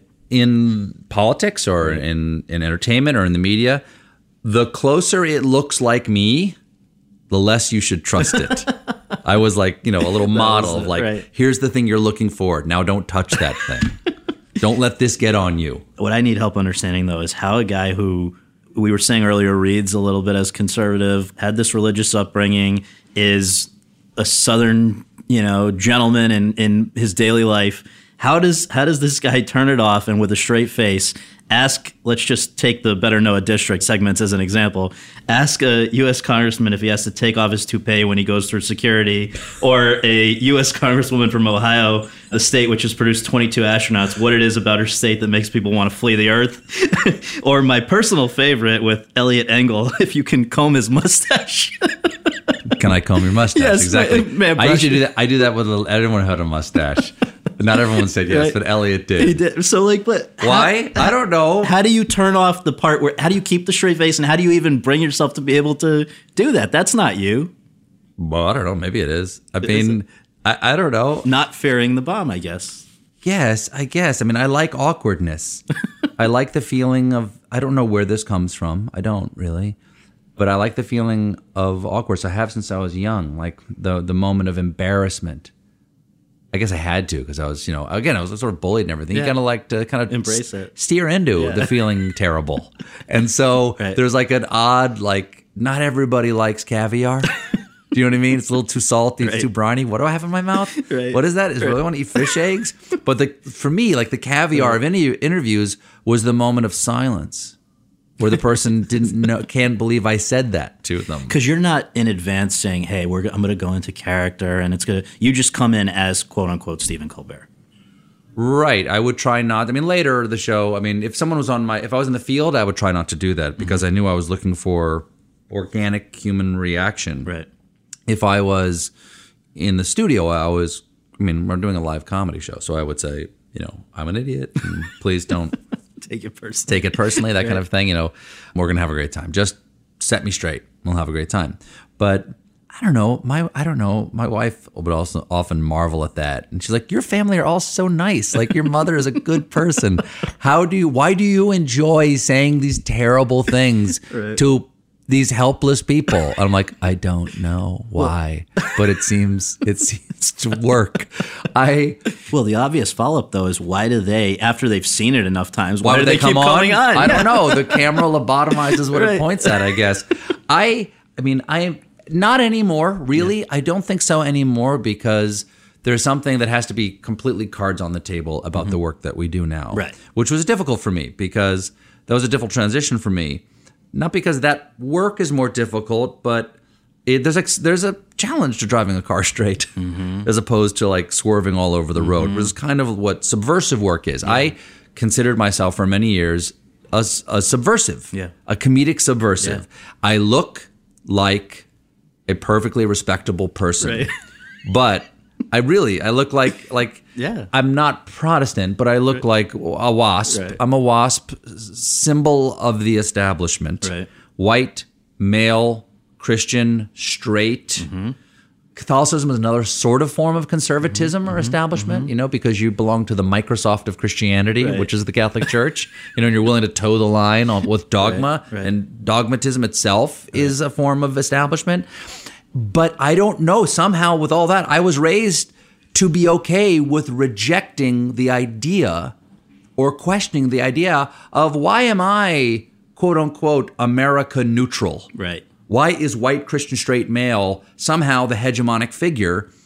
Speaker 8: in politics or in, in entertainment or in the media, the closer it looks like me, the less you should trust it. I was like, you know, a little model
Speaker 9: was
Speaker 8: of
Speaker 9: it,
Speaker 8: like,
Speaker 9: right.
Speaker 8: here's the thing you're looking for. Now don't touch that thing. Don't let this get on you.
Speaker 9: What I need help understanding, though, is how a guy who we were saying earlier reads a little bit as conservative, had this religious upbringing, is a Southern, you know, gentleman in, in his daily life. How does how does this guy turn it off and with a straight face ask, let's just take the Better Know a District segments as an example, ask a U S congressman if he has to take off his toupee when he goes through security, or a U S congresswoman from Ohio, the state which has produced twenty-two astronauts, what it is about her state that makes people want to flee the earth. Or my personal favorite with Elliot Engel, if you can comb his mustache.
Speaker 8: Can I comb your mustache?
Speaker 9: Yes,
Speaker 8: exactly.
Speaker 9: may I
Speaker 8: I
Speaker 9: brush
Speaker 8: usually do
Speaker 9: it?
Speaker 8: that. I do that with a, everyone had a mustache. Not everyone said yes,
Speaker 9: Right.
Speaker 8: but Elliot did.
Speaker 9: He did. So like, but
Speaker 8: Why?
Speaker 9: how-
Speaker 8: I don't know.
Speaker 9: How do you turn off the part where? How do you keep the straight face, and how do you even bring yourself to be able to do that? That's not you.
Speaker 8: Well, I don't know. Maybe it is. I
Speaker 9: Is
Speaker 8: mean, I, I don't know.
Speaker 9: Not fearing the bomb, I guess.
Speaker 8: Yes, I guess. I mean, I like awkwardness. I like the feeling of, I don't know where this comes from. I don't really. But I like the feeling of awkwardness. I have since I was young, like the the moment of embarrassment. I guess I had to because I was, you know, again, I was sort of bullied and everything.
Speaker 9: Yeah.
Speaker 8: You kind of like to kind of
Speaker 9: Embrace
Speaker 8: s-
Speaker 9: it.
Speaker 8: steer into
Speaker 9: Yeah.
Speaker 8: the feeling terrible. And so
Speaker 9: Right.
Speaker 8: there's like an odd, like, not everybody likes caviar. Do you know what I mean? It's a little too salty, it's
Speaker 9: Right.
Speaker 8: too briny. What do I have in my mouth?
Speaker 9: Right.
Speaker 8: What is that? Is really want to eat fish eggs? But the for me, like the caviar of any interviews was the moment of silence where the person didn't know, can't believe I said that to them.
Speaker 9: Because you're not in advance saying, "Hey, we're I'm going to go into character," and it's gonna. You just come in as quote unquote Stephen Colbert.
Speaker 8: Right. I would try not. I mean, later the show, I mean, if someone was on my, if I was in the field, I would try not to do that because I knew I was looking for organic human reaction.
Speaker 9: Right.
Speaker 8: If I was in the studio, I was, I mean, we're doing a live comedy show. So I would say, you know, I'm an idiot. And please don't
Speaker 9: Take it personally.
Speaker 8: take it personally, that kind of thing. You know, we're going to have a great time. Just set me straight. We'll have a great time. But I don't know. My I don't know. My wife would also often marvel at that, and she's like, "Your family are all so nice. Like your mother is a good person. How do you? Why do you enjoy saying these terrible things
Speaker 9: Right.
Speaker 8: to these helpless people?" And I'm like, I don't know why, but it seems it seems to work. I
Speaker 9: Well, the obvious follow up though is why do they, after they've seen it enough times, why,
Speaker 8: why
Speaker 9: do
Speaker 8: would
Speaker 9: they,
Speaker 8: they come
Speaker 9: keep
Speaker 8: on?
Speaker 9: coming on?
Speaker 8: I don't know. The camera lobotomizes what
Speaker 9: Right.
Speaker 8: it points at, I guess. I I mean, I not anymore, really. Yeah. I don't think so anymore because there's something that has to be completely cards on the table about mm-hmm. the work that we do now.
Speaker 9: Right.
Speaker 8: Which was difficult for me because that was a difficult transition for me. Not because that work is more difficult, but it, there's a, there's a challenge to driving a car straight mm-hmm. as opposed to like swerving all over the
Speaker 9: mm-hmm.
Speaker 8: road, which is kind of what subversive work is. Yeah. I considered myself for many years a, a subversive,
Speaker 9: yeah.
Speaker 8: a comedic subversive. Yeah. I look like a perfectly respectable person,
Speaker 9: right.
Speaker 8: but I really, I look like, like
Speaker 9: yeah.
Speaker 8: I'm not Protestant, but I look right. like a wasp.
Speaker 9: Right.
Speaker 8: I'm a wasp, symbol of the establishment.
Speaker 9: Right.
Speaker 8: White, male, Christian, straight. Mm-hmm. Catholicism is another sort of form of conservatism mm-hmm. or establishment, mm-hmm. you know, because you belong to the Microsoft of Christianity, right. which is the Catholic Church, you know, and you're willing to toe the line on, with dogma,
Speaker 9: right. Right.
Speaker 8: and dogmatism itself right. is a form of establishment. But I don't know, somehow with all that, I was raised to be okay with rejecting the idea or questioning the idea of why am I, quote unquote, America neutral?
Speaker 9: Right.
Speaker 8: Why is white Christian straight male somehow the hegemonic figure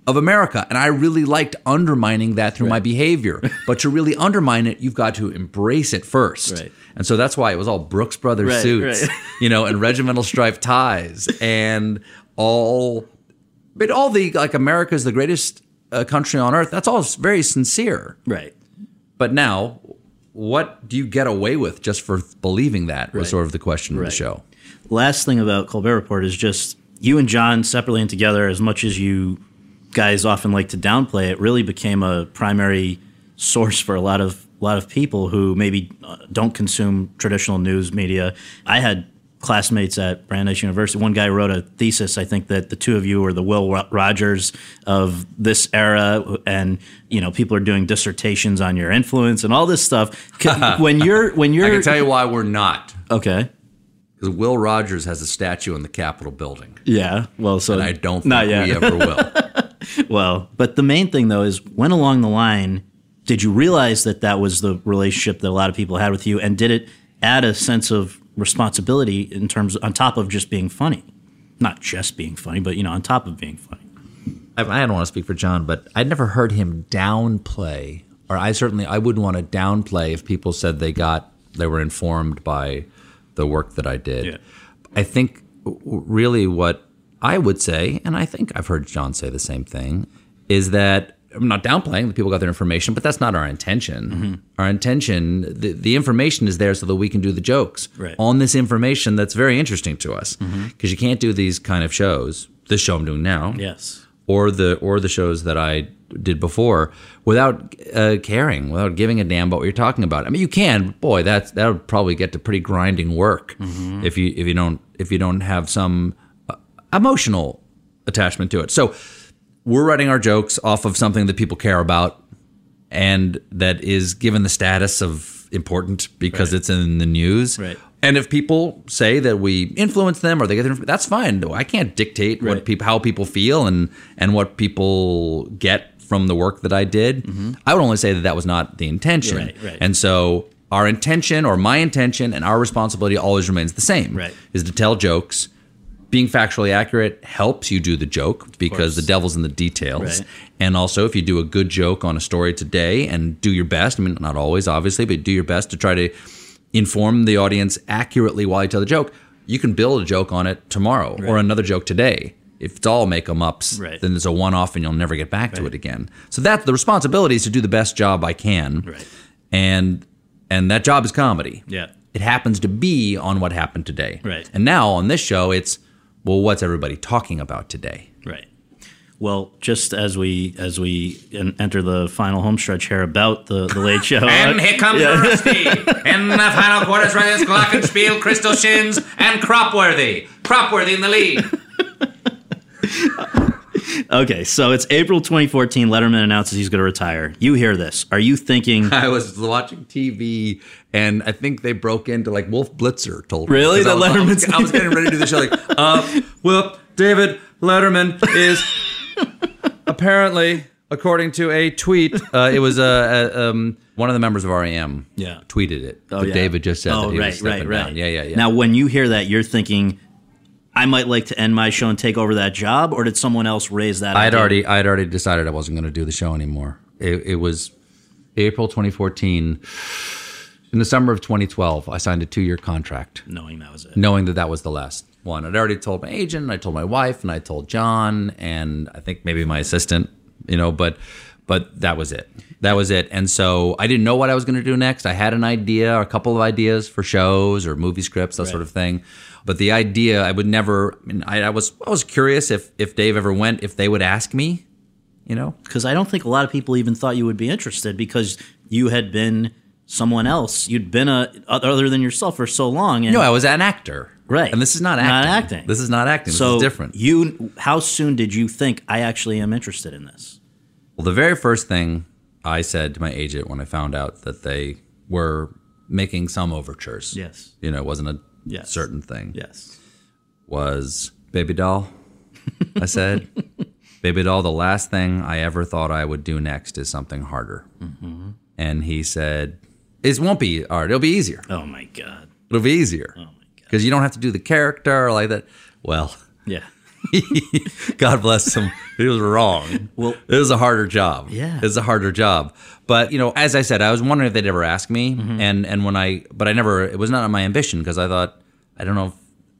Speaker 8: of America. And I really liked undermining that through right. my behavior. But to really undermine it, you've got to embrace it first.
Speaker 9: Right.
Speaker 8: And so that's why it was all Brooks Brothers
Speaker 9: right,
Speaker 8: suits,
Speaker 9: right.
Speaker 8: you know, and regimental striped ties, and all, but all the, like, America's the greatest uh, country on earth. That's all very sincere.
Speaker 9: Right.
Speaker 8: But now, what do you get away with just for believing that was
Speaker 9: right.
Speaker 8: sort of the question
Speaker 9: right.
Speaker 8: of the show.
Speaker 9: Last thing about Colbert Report is just you and John separately and together, as much as you guys often like to downplay it, really became a primary source for a lot of a lot of people who maybe don't consume traditional news media. I had classmates at Brandeis University. One guy wrote a thesis, I think, that the two of you are the Will Rogers of this era, and you know, people are doing dissertations on your influence and all this stuff. When you're when you're
Speaker 8: I can tell you why we're not.
Speaker 9: Okay.
Speaker 8: Because Will Rogers has a statue in the Capitol building.
Speaker 9: Yeah, well, so
Speaker 8: and I don't think
Speaker 9: not yet.
Speaker 8: we ever will.
Speaker 9: Well, but the main thing, though, is when along the line did you realize that that was the relationship that a lot of people had with you, and did it add a sense of responsibility in terms of, on top of just being funny? Not just being funny, but, you know, on top of being funny.
Speaker 8: I, I don't want to speak for John, but I'd never heard him downplay, or I certainly, I wouldn't want to downplay if people said they got, they were informed by the work that I did.
Speaker 9: Yeah.
Speaker 8: I think really what I would say, and I think I've heard John say the same thing, is that I'm not downplaying that people got their information, but that's not our intention.
Speaker 9: Mm-hmm.
Speaker 8: Our intention, the, the information is there so that we can do the jokes
Speaker 9: right.
Speaker 8: on this information that's very interesting to us. Because
Speaker 9: mm-hmm.
Speaker 8: you can't do these kind of shows, this show I'm doing now,
Speaker 9: yes,
Speaker 8: or the or the shows that I did before, without uh, caring, without giving a damn about what you're talking about. I mean, you can, but boy, that's that would probably get to pretty grinding work
Speaker 9: mm-hmm.
Speaker 8: if you if you don't if you don't have some uh, emotional attachment to it. So we're writing our jokes off of something that people care about, and that is given the status of important because
Speaker 9: right.
Speaker 8: it's in the news.
Speaker 9: Right.
Speaker 8: And if people say that we influence them or they get their, that's fine. I can't dictate
Speaker 9: right.
Speaker 8: what people, how people feel and and what people get from the work that I did.
Speaker 9: Mm-hmm.
Speaker 8: I would only say that that was not the intention.
Speaker 9: Right, right.
Speaker 8: And so our intention, or my intention, and our responsibility always remains the same.
Speaker 9: Right.
Speaker 8: Is to tell jokes. Being factually accurate helps you do the joke because the devil's in the details.
Speaker 9: Right.
Speaker 8: And also, if you do a good joke on a story today and do your best, I mean, not always, obviously, but do your best to try to inform the audience accurately while you tell the joke, you can build a joke on it tomorrow
Speaker 9: right.
Speaker 8: or another joke today. If it's all make-em-ups,
Speaker 9: right.
Speaker 8: then it's a one-off and you'll never get back
Speaker 9: right.
Speaker 8: to it again. So that's the responsibility, is to do the best job I can.
Speaker 9: Right.
Speaker 8: And and that job is comedy.
Speaker 9: Yeah.
Speaker 8: It happens to be on what happened today.
Speaker 9: Right.
Speaker 8: And now on this show, it's, well, what's everybody talking about today?
Speaker 9: Right. Well, just as we as we enter the final homestretch here about the, the Late Show.
Speaker 8: And here comes
Speaker 9: yeah.
Speaker 8: Rusty in the final quarters for this Glockenspiel, Crystal Shins, and Cropworthy. Cropworthy in the lead.
Speaker 9: Okay, so it's April twenty fourteen. Letterman announces he's going to retire. You hear this. Are you thinking...
Speaker 8: I was watching T V, and I think they broke into, like, Wolf Blitzer told me.
Speaker 9: Really? That
Speaker 8: Letterman? I was,
Speaker 9: Letterman's...
Speaker 8: I was getting ready to do the show, like, uh, well, David Letterman is apparently, according to a tweet, uh, it was uh, uh, um, one of the members of R E M
Speaker 9: yeah.
Speaker 8: tweeted it.
Speaker 9: Oh,
Speaker 8: but
Speaker 9: yeah.
Speaker 8: David just said
Speaker 9: oh,
Speaker 8: that he
Speaker 9: right,
Speaker 8: was stepping
Speaker 9: right, right.
Speaker 8: down. Yeah, yeah, yeah.
Speaker 9: Now, when you hear that, you're thinking, I might like to end my show and take over that job, or did someone else raise that
Speaker 8: I'd
Speaker 9: idea?
Speaker 8: already, I'd already decided I wasn't going to do the show anymore. It, it was April twenty fourteen. In the summer of twenty twelve, I signed a two-year contract.
Speaker 9: Knowing that was it.
Speaker 8: Knowing that that was the last one. I'd already told my agent, and I told my wife, and I told John, and I think maybe my assistant, you know, but but that was it. That was it. And so I didn't know what I was going to do next. I had an idea, or a couple of ideas for shows or movie scripts, that
Speaker 9: right.
Speaker 8: sort of thing. But the idea, I would never, I mean, I, I was I was curious if, if Dave ever went, if they would ask me, you know?
Speaker 9: Because I don't think a lot of people even thought you would be interested, because you had been someone else. You'd been a other than yourself for so long. And,
Speaker 8: No, I was an actor.
Speaker 9: Right.
Speaker 8: And this is not acting.
Speaker 9: Not acting.
Speaker 8: This is not acting.
Speaker 9: So
Speaker 8: this is different.
Speaker 9: You, how soon did you think, I actually am interested in this?
Speaker 8: Well, the very first thing I said to my agent when I found out that they were making some overtures,
Speaker 9: Yes.
Speaker 8: you know, it wasn't a
Speaker 9: Yes.
Speaker 8: certain thing,
Speaker 9: Yes.
Speaker 8: was, baby doll, I said, baby doll, the last thing I ever thought I would do next is something harder.
Speaker 9: Mm-hmm.
Speaker 8: And he said, it won't be hard. It'll be easier.
Speaker 9: Oh, my God.
Speaker 8: It'll be easier.
Speaker 9: Oh, my God.
Speaker 8: Because you don't have to do the character or like that. Well,
Speaker 9: Yeah.
Speaker 8: God bless him. He was wrong. Well, it was a harder job.
Speaker 9: Yeah.
Speaker 8: It was a harder job. But, you know, as I said, I was wondering if they'd ever ask me. Mm-hmm. And, and when I, but I never, it was not my ambition because I thought, I don't know if,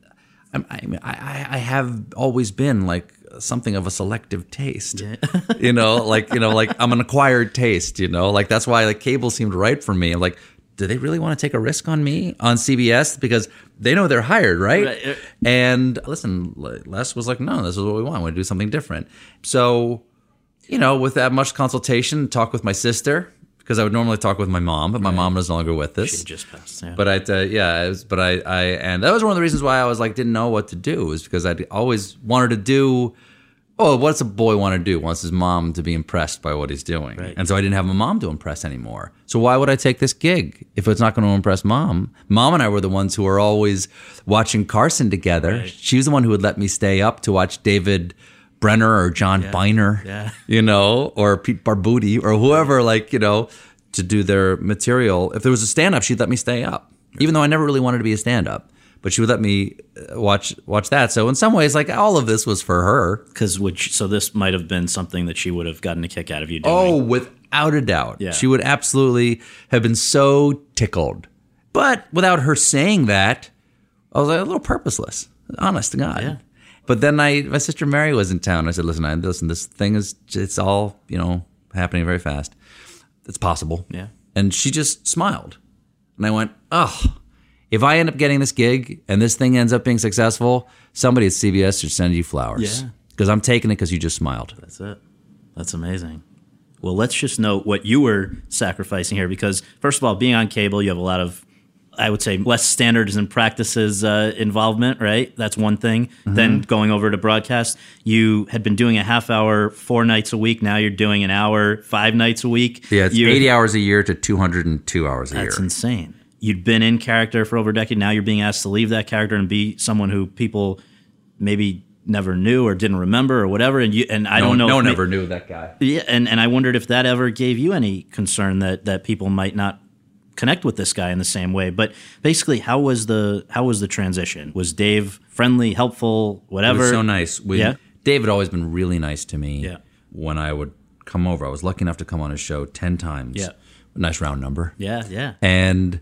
Speaker 8: I, I mean, I, I have always been like something of a selective taste, yeah. you know, like, you know, like I'm an acquired taste, you know, like that's why like cable seemed right for me. I'm like, do they really want to take a risk on me on C B S? Because they know they're hired, right? right. And listen, Les was like, no, this is what we want. We want to do something different. So, you know, with that much consultation, talk with my sister, because I would normally talk with my mom, but my right. mom is no longer with us.
Speaker 9: She just passed, yeah.
Speaker 8: But I, uh, yeah, it was, but I, I, and that was one of the reasons why I was like, didn't know what to do, is because I always wanted to do, oh, what's a boy want to do? Wants his mom to be impressed by what he's doing. Right. And so I didn't have my mom to impress anymore. So why would I take this gig if it's not going to impress mom? Mom and I were the ones who were always watching Carson together. Right. She was the one who would let me stay up to watch David Brenner or John
Speaker 9: yeah.
Speaker 8: Biner,
Speaker 9: yeah.
Speaker 8: you know, or Pete Barbuti or whoever, like, you know, to do their material. If there was a stand-up, she'd let me stay up, even though I never really wanted to be a stand-up. But she would let me watch watch that. So in some ways, like, all of this was for her.
Speaker 9: Because which so this might have been something that she would have gotten a kick out of you doing.
Speaker 8: Oh, without a doubt.
Speaker 9: Yeah.
Speaker 8: She would absolutely have been so tickled. But without her saying that, I was like a little purposeless, honest to God.
Speaker 9: Yeah.
Speaker 8: But then I, my sister Mary was in town. I said, listen, I, listen, this thing is, it's all, you know, happening very fast. It's possible.
Speaker 9: Yeah.
Speaker 8: And she just smiled. And I went, oh, if I end up getting this gig and this thing ends up being successful, somebody at C B S should send you flowers.
Speaker 9: Yeah. Because
Speaker 8: I'm taking it because you just smiled.
Speaker 9: That's it. That's amazing. Well, let's just note what you were sacrificing here, because first of all, being on cable, you have a lot of, I would say, less standards and practices uh, involvement, right? That's one thing. Mm-hmm. Then going over to broadcast, you had been doing a half hour four nights a week. Now you're doing an hour five nights a week.
Speaker 8: Yeah, it's
Speaker 9: you,
Speaker 8: eighty hours a year to two hundred two hours a
Speaker 9: that's
Speaker 8: year.
Speaker 9: That's insane. You'd been in character for over a decade. Now you're being asked to leave that character and be someone who people maybe never knew or didn't remember or whatever. And you and I
Speaker 8: no,
Speaker 9: don't know.
Speaker 8: No one
Speaker 9: may,
Speaker 8: ever knew that guy.
Speaker 9: Yeah, and, and I wondered if that ever gave you any concern that that people might not connect with this guy in the same way. But basically, how was the how was the transition? Was Dave friendly, helpful, whatever?
Speaker 8: It was so nice. We,
Speaker 9: yeah?
Speaker 8: Dave had always been really nice to me.
Speaker 9: Yeah.
Speaker 8: When I would come over, I was lucky enough to come on his show ten times.
Speaker 9: Yeah.
Speaker 8: A nice round number.
Speaker 9: Yeah, yeah.
Speaker 8: And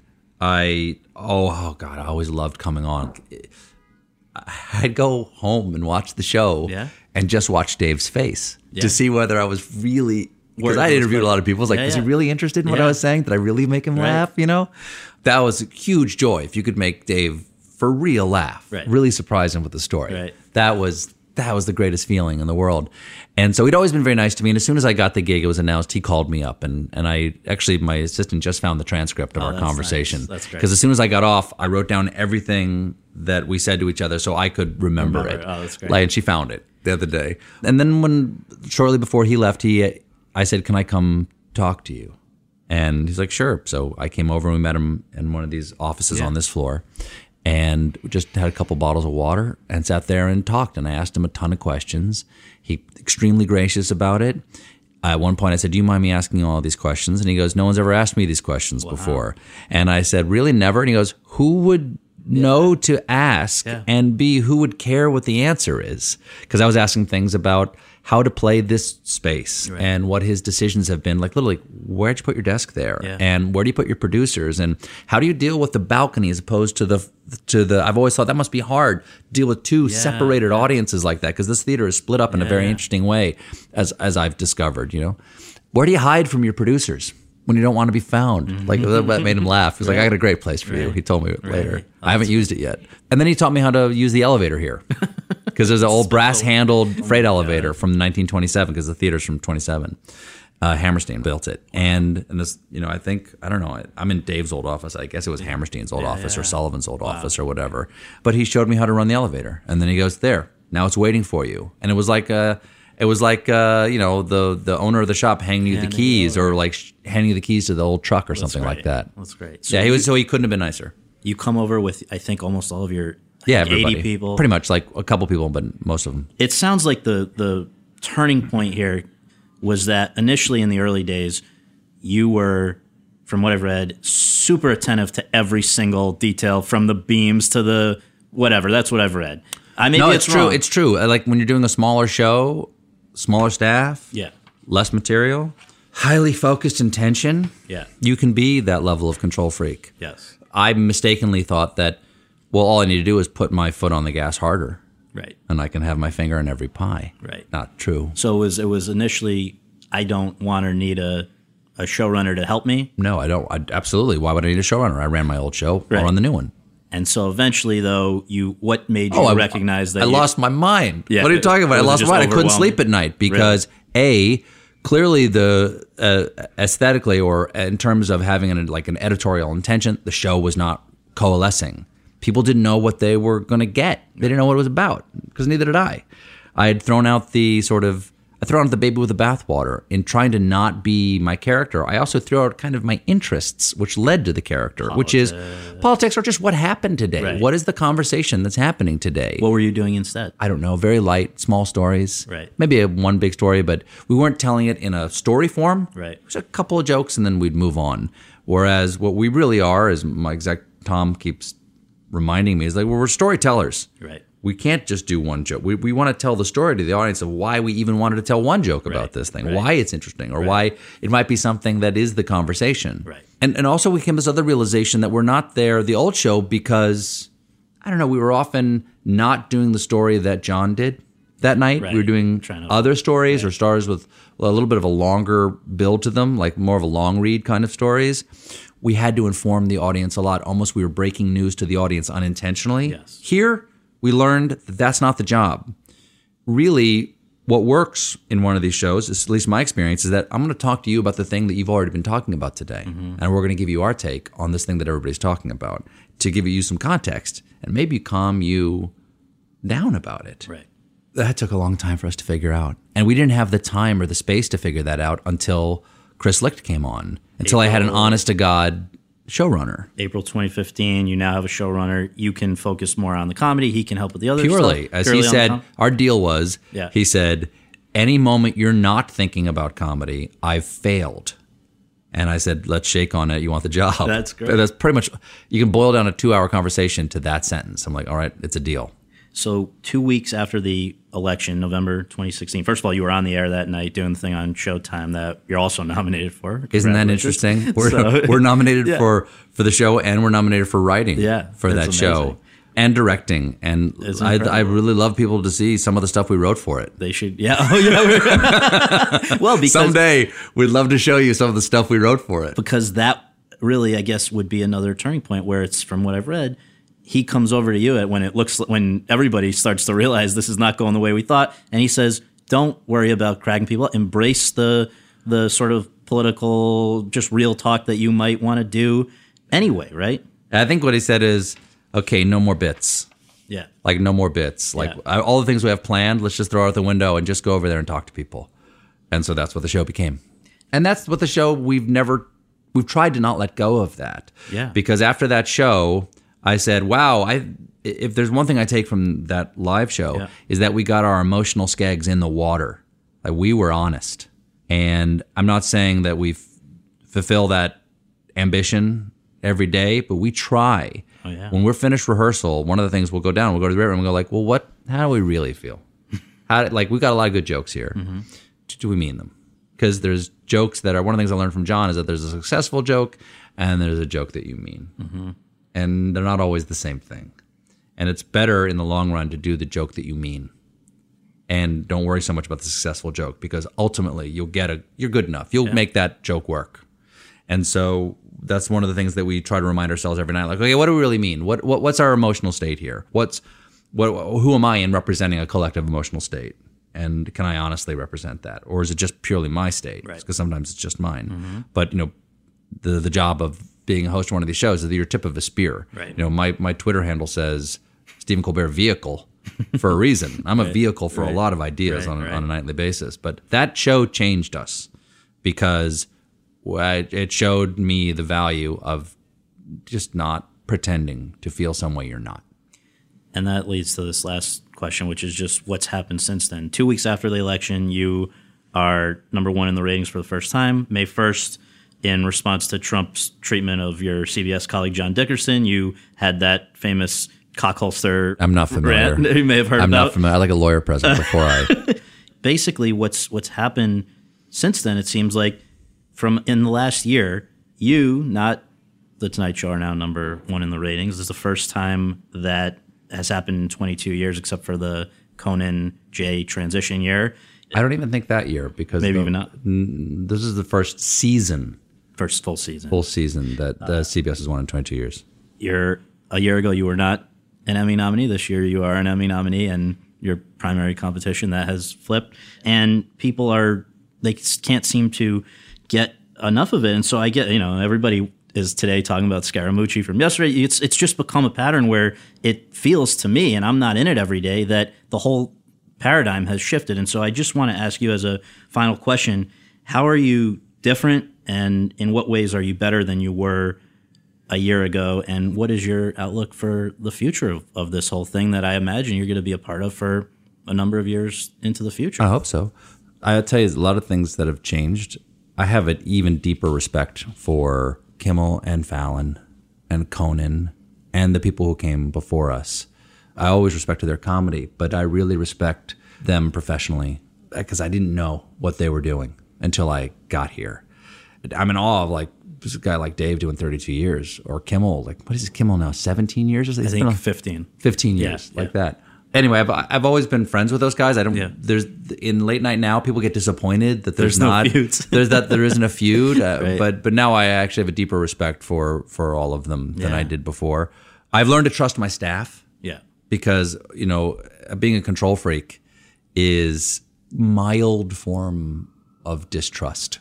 Speaker 8: I oh, oh God, I always loved coming on. I'd go home and watch the show.
Speaker 9: Yeah.
Speaker 8: And just watch Dave's face
Speaker 9: yeah.
Speaker 8: to see whether I was really. Because I interviewed a lot of people. I was like,
Speaker 9: yeah,
Speaker 8: was
Speaker 9: yeah.
Speaker 8: he really interested in what
Speaker 9: yeah.
Speaker 8: I was saying? Did I really make him
Speaker 9: right.
Speaker 8: laugh? You know, that was a huge joy. If you could make Dave for real laugh,
Speaker 9: right.
Speaker 8: really surprise him with the story.
Speaker 9: Right.
Speaker 8: That was that was the greatest feeling in the world. And so he'd always been very nice to me. And as soon as I got the gig, it was announced, he called me up. And, and I actually, my assistant just found the transcript of
Speaker 9: oh,
Speaker 8: our
Speaker 9: that's
Speaker 8: conversation.
Speaker 9: Nice. That's great.
Speaker 8: Because as soon as I got off, I wrote down everything that we said to each other so I could remember,
Speaker 9: remember.
Speaker 8: it.
Speaker 9: Oh, that's great.
Speaker 8: Like, and she found it the other day. And then when, shortly before he left, he, I said, can I come talk to you? And he's like, sure. So I came over and we met him in one of these offices
Speaker 9: yeah.
Speaker 8: on this floor. And we just had a couple bottles of water and sat there and talked. And I asked him a ton of questions. He extremely gracious about it. At one point I said, do you mind me asking you all these questions? And he goes, no one's ever asked me these questions wow. before. And I said, really, never? And he goes, who would know yeah. to ask
Speaker 9: yeah.
Speaker 8: and B, who would care what the answer is? Because I was asking things about how to play this space right. and what his decisions have been. Like, literally, where'd you put your desk there?
Speaker 9: Yeah.
Speaker 8: And where do you put your producers? And how do you deal with the balcony as opposed to the, to the, I've always thought that must be hard, deal with two
Speaker 9: yeah.
Speaker 8: separated yeah. audiences like that, because this theater is split up in
Speaker 9: yeah.
Speaker 8: a very interesting way, as as I've discovered, you know? Where do you hide from your producers when you don't want to be found? Mm-hmm. Like, that made him laugh. He's right. like, I got a great place for right. you. He told me right. later. Oh, I haven't used it yet. And then he taught me how to use the elevator here. Because there's an old brass-handled freight oh elevator God. From nineteen twenty-seven, because the theater's from twenty-seven. Uh, Hammerstein built it. And, and this, you know, I think, I don't know, I'm in Dave's old office. I guess it was Hammerstein's old
Speaker 9: yeah,
Speaker 8: office
Speaker 9: yeah.
Speaker 8: or Sullivan's old
Speaker 9: wow.
Speaker 8: office or whatever. But he showed me how to run the elevator. And then he goes, there, now it's waiting for you. And it was like, uh, it was like uh, you know, the, the owner of the shop handing you
Speaker 9: handing
Speaker 8: the keys
Speaker 9: over.
Speaker 8: or like sh- handing you the keys to the old truck or
Speaker 9: That's
Speaker 8: something
Speaker 9: great.
Speaker 8: like that.
Speaker 9: That's great. So
Speaker 8: yeah, he
Speaker 9: you,
Speaker 8: was, so he couldn't have been nicer.
Speaker 9: You come over with, I think, almost all of your
Speaker 8: yeah,
Speaker 9: like
Speaker 8: everybody.
Speaker 9: eighty people.
Speaker 8: Pretty much, like a couple people, but most of them.
Speaker 9: It sounds like the the turning point here was that initially in the early days, you were, from what I've read, super attentive to every single detail, from the beams to the whatever. That's what I've read. I maybe
Speaker 8: no,
Speaker 9: it's,
Speaker 8: it's true.
Speaker 9: wrong.
Speaker 8: It's true. Uh, Like when you're doing a smaller show, smaller staff,
Speaker 9: Yeah.
Speaker 8: less material, highly focused intention,
Speaker 9: Yeah.
Speaker 8: you can be that level of control freak.
Speaker 9: Yes.
Speaker 8: I mistakenly thought that, well, all I need to do is put my foot on the gas harder,
Speaker 9: Right.
Speaker 8: and I can have my finger in every pie.
Speaker 9: Right.
Speaker 8: Not true.
Speaker 9: So it was it was initially I don't want or need a a showrunner to help me.
Speaker 8: No, I don't. I, absolutely. Why would I need a showrunner? I ran my old show.
Speaker 9: Right.
Speaker 8: I'll run the new one.
Speaker 9: And so eventually, though, you what made you
Speaker 8: Oh, I
Speaker 9: recognize that
Speaker 8: I
Speaker 9: you,
Speaker 8: lost my mind.
Speaker 9: Yeah,
Speaker 8: what are you talking about?
Speaker 9: it
Speaker 8: I
Speaker 9: was
Speaker 8: lost my
Speaker 9: just
Speaker 8: mind. I couldn't
Speaker 9: overwhelming.
Speaker 8: sleep at night because A, clearly the uh, aesthetically or in terms of having an, like an editorial intention, the show was not coalescing. People didn't know what they were going to get. They didn't know what it was about because neither did I. I had thrown out the sort of I threw out the baby with the bathwater in trying to not be my character. I also threw out kind of my interests, which led to the character, which is politics or just what happened today.
Speaker 9: Right.
Speaker 8: What is the conversation that's happening today?
Speaker 9: What were you doing instead?
Speaker 8: I don't know, very light, small stories.
Speaker 9: Right.
Speaker 8: Maybe a, one big story, but we weren't telling it in a story form.
Speaker 9: Right.
Speaker 8: Just a couple of jokes and then we'd move on. Whereas what we really are, as my exec Tom keeps reminding me, is like well, we're storytellers.
Speaker 9: Right.
Speaker 8: We can't just do one joke. We we want to tell the story to the audience of why we even wanted to tell one joke about
Speaker 9: Right.
Speaker 8: this thing,
Speaker 9: Right.
Speaker 8: why it's interesting, or
Speaker 9: Right.
Speaker 8: why it might be something that is the conversation.
Speaker 9: Right.
Speaker 8: And and also we came to this other realization that we're not there, the old show, because I don't know, we were often not doing the story that John did that night.
Speaker 9: Right.
Speaker 8: We were doing
Speaker 9: Trying to-
Speaker 8: other stories or stories with a little bit of a longer build to them, like more of a long read kind of stories. We had to inform the audience a lot. Almost we were breaking news to the audience unintentionally.
Speaker 9: Yes.
Speaker 8: Here, we learned that that's not the job. Really, what works in one of these shows, is, at least my experience, is that I'm going to talk to you about the thing that you've already been talking about today. And we're going to give you our take on this thing that everybody's talking about to give you some context and maybe calm you down about it.
Speaker 9: Right.
Speaker 8: That took a long time for us to figure out. And we didn't have the time or the space to figure that out until Chris Licht came on, until I had an
Speaker 9: April-
Speaker 8: honest-to-God showrunner.
Speaker 9: April twenty fifteen, you now have a showrunner. You can focus more on the comedy. He can help with the other
Speaker 8: Purely,
Speaker 9: stuff.
Speaker 8: as
Speaker 9: Purely
Speaker 8: he
Speaker 9: on the
Speaker 8: said,
Speaker 9: com-
Speaker 8: our deal was,
Speaker 9: Yeah.
Speaker 8: he said, any moment you're not thinking about comedy, I've failed. And I said, let's shake on it. You want the job.
Speaker 9: That's great.
Speaker 8: That's pretty much, you can boil down a two-hour conversation to that sentence. I'm like, all right, it's a deal.
Speaker 9: So two weeks after the election, November twenty sixteen, first of all, you were on the air that night doing the thing on Showtime that you're also nominated for.
Speaker 8: Isn't that
Speaker 9: Congratulations.
Speaker 8: interesting? We're,
Speaker 9: So-
Speaker 8: we're nominated
Speaker 9: Yeah.
Speaker 8: for, for the show and we're nominated for writing
Speaker 9: Yeah,
Speaker 8: for that
Speaker 9: that's
Speaker 8: show
Speaker 9: amazing.
Speaker 8: and directing. And
Speaker 9: It's
Speaker 8: I, I
Speaker 9: incredible.
Speaker 8: really love people to see some of the stuff we wrote for it.
Speaker 9: They should, yeah. Oh, yeah. Well, because
Speaker 8: Someday we'd love to show you some of the stuff we wrote for it.
Speaker 9: because that really, I guess, would be another turning point where it's, from what I've read, he comes over to you at when it looks when everybody starts to realize this is not going the way we thought, and he says, "Don't worry about cracking people up. Embrace the the sort of political, just real talk that you might want to do anyway." Right?
Speaker 8: I think what he said is, okay, no more bits.
Speaker 9: Yeah.
Speaker 8: Like no more bits. Like
Speaker 9: Yeah.
Speaker 8: I, all the things we have planned, let's just throw out the window and just go over there and talk to people. And so that's what the show became. And that's what the show we've never we've tried to not let go of that.
Speaker 9: Yeah.
Speaker 8: Because after that show, I said, wow, I if there's one thing I take from that live show
Speaker 9: Yeah.
Speaker 8: is that we got our emotional skegs in the water. Like we were honest. And I'm not saying that we f- fulfill that ambition every day, but we try.
Speaker 9: Oh, yeah.
Speaker 8: When we're finished rehearsal, one of the things we'll go down, we'll go to the river and we'll go like, well, what, how do we really feel? How, like we got a lot of good jokes here.
Speaker 9: Mm-hmm.
Speaker 8: Do, do we mean them? Because there's jokes that are, one of the things I learned from John is that there's a successful joke and there's a joke that you mean.
Speaker 9: Mm-hmm.
Speaker 8: And they're not always the same thing. And it's better in the long run to do the joke that you mean. And don't worry so much about the successful joke because ultimately you'll get a, you're good enough. You'll
Speaker 9: Yeah.
Speaker 8: make that joke work. And so that's one of the things that we try to remind ourselves every night. Like, okay, what do we really mean? What, what what's our emotional state here? What's what? Who am I in representing a collective emotional state? And can I honestly represent that, or is it just purely my state?
Speaker 9: Right.
Speaker 8: Because sometimes it's just mine. But you know, the the job of being a host of one of these shows is that you're tip of a spear.
Speaker 9: Right.
Speaker 8: You know, my my Twitter handle says Stephen Colbert vehicle for a reason. I'm a vehicle for
Speaker 9: Right.
Speaker 8: a lot of ideas
Speaker 9: Right,
Speaker 8: on,
Speaker 9: right.
Speaker 8: on a nightly basis. But that show changed us because it showed me the value of just not pretending to feel some way you're not.
Speaker 9: And that leads to this last question, which is just what's happened since then. Two weeks after the election, you are number one in the ratings for the first time. May first, in response to Trump's treatment of your C B S colleague John Dickerson, you had that famous cockholster.
Speaker 8: I'm not familiar.
Speaker 9: Rant you may have heard
Speaker 8: I'm
Speaker 9: about.
Speaker 8: not familiar. I like a lawyer present before I.
Speaker 9: Basically, what's what's happened since then? It seems like from in the last year, you, not the Tonight Show, are now number one in the ratings. This is the first time that has happened in twenty-two years, except for the Conan Jay transition year.
Speaker 8: I don't even think that year because
Speaker 9: maybe
Speaker 8: the,
Speaker 9: even not.
Speaker 8: N- this is the first season,
Speaker 9: first full season,
Speaker 8: full season that uh, C B S has won in twenty-two years.
Speaker 9: You're a year ago, you were not an Emmy nominee. This year, you are an Emmy nominee, and your primary competition that has flipped. And people are they can't seem to get enough of it. And so I get, you know, everybody is today talking about Scaramucci from yesterday. It's it's just become a pattern where it feels to me, and I'm not in it every day, that the whole paradigm has shifted. And so I just want to ask you as a final question, how are you different, and in what ways are you better than you were a year ago? And what is your outlook for the future of, of this whole thing that I imagine you're going to be a part of for a number of years into the future?
Speaker 8: I hope so. I'll tell you a lot of things that have changed. I have an even deeper respect for Kimmel and Fallon and Conan and the people who came before us. I always respected their comedy, but I really respect them professionally because I didn't know what they were doing until I got here. I'm in awe of like this guy like Dave doing thirty-two years, or Kimmel, like what is Kimmel now, seventeen years? Or
Speaker 9: I think fifteen.
Speaker 8: fifteen years, yeah, like yeah. that. Anyway, I've I've always been friends with those guys. I don't. Yeah. There's in late night now, people get disappointed that there's,
Speaker 9: there's
Speaker 8: not
Speaker 9: no feuds.
Speaker 8: there's that there isn't a feud. Uh,
Speaker 9: right.
Speaker 8: But but now I actually have a deeper respect for for all of them than
Speaker 9: yeah.
Speaker 8: I did before. I've learned to trust my staff.
Speaker 9: Yeah.
Speaker 8: Because you know, being a control freak is mild form of distrust,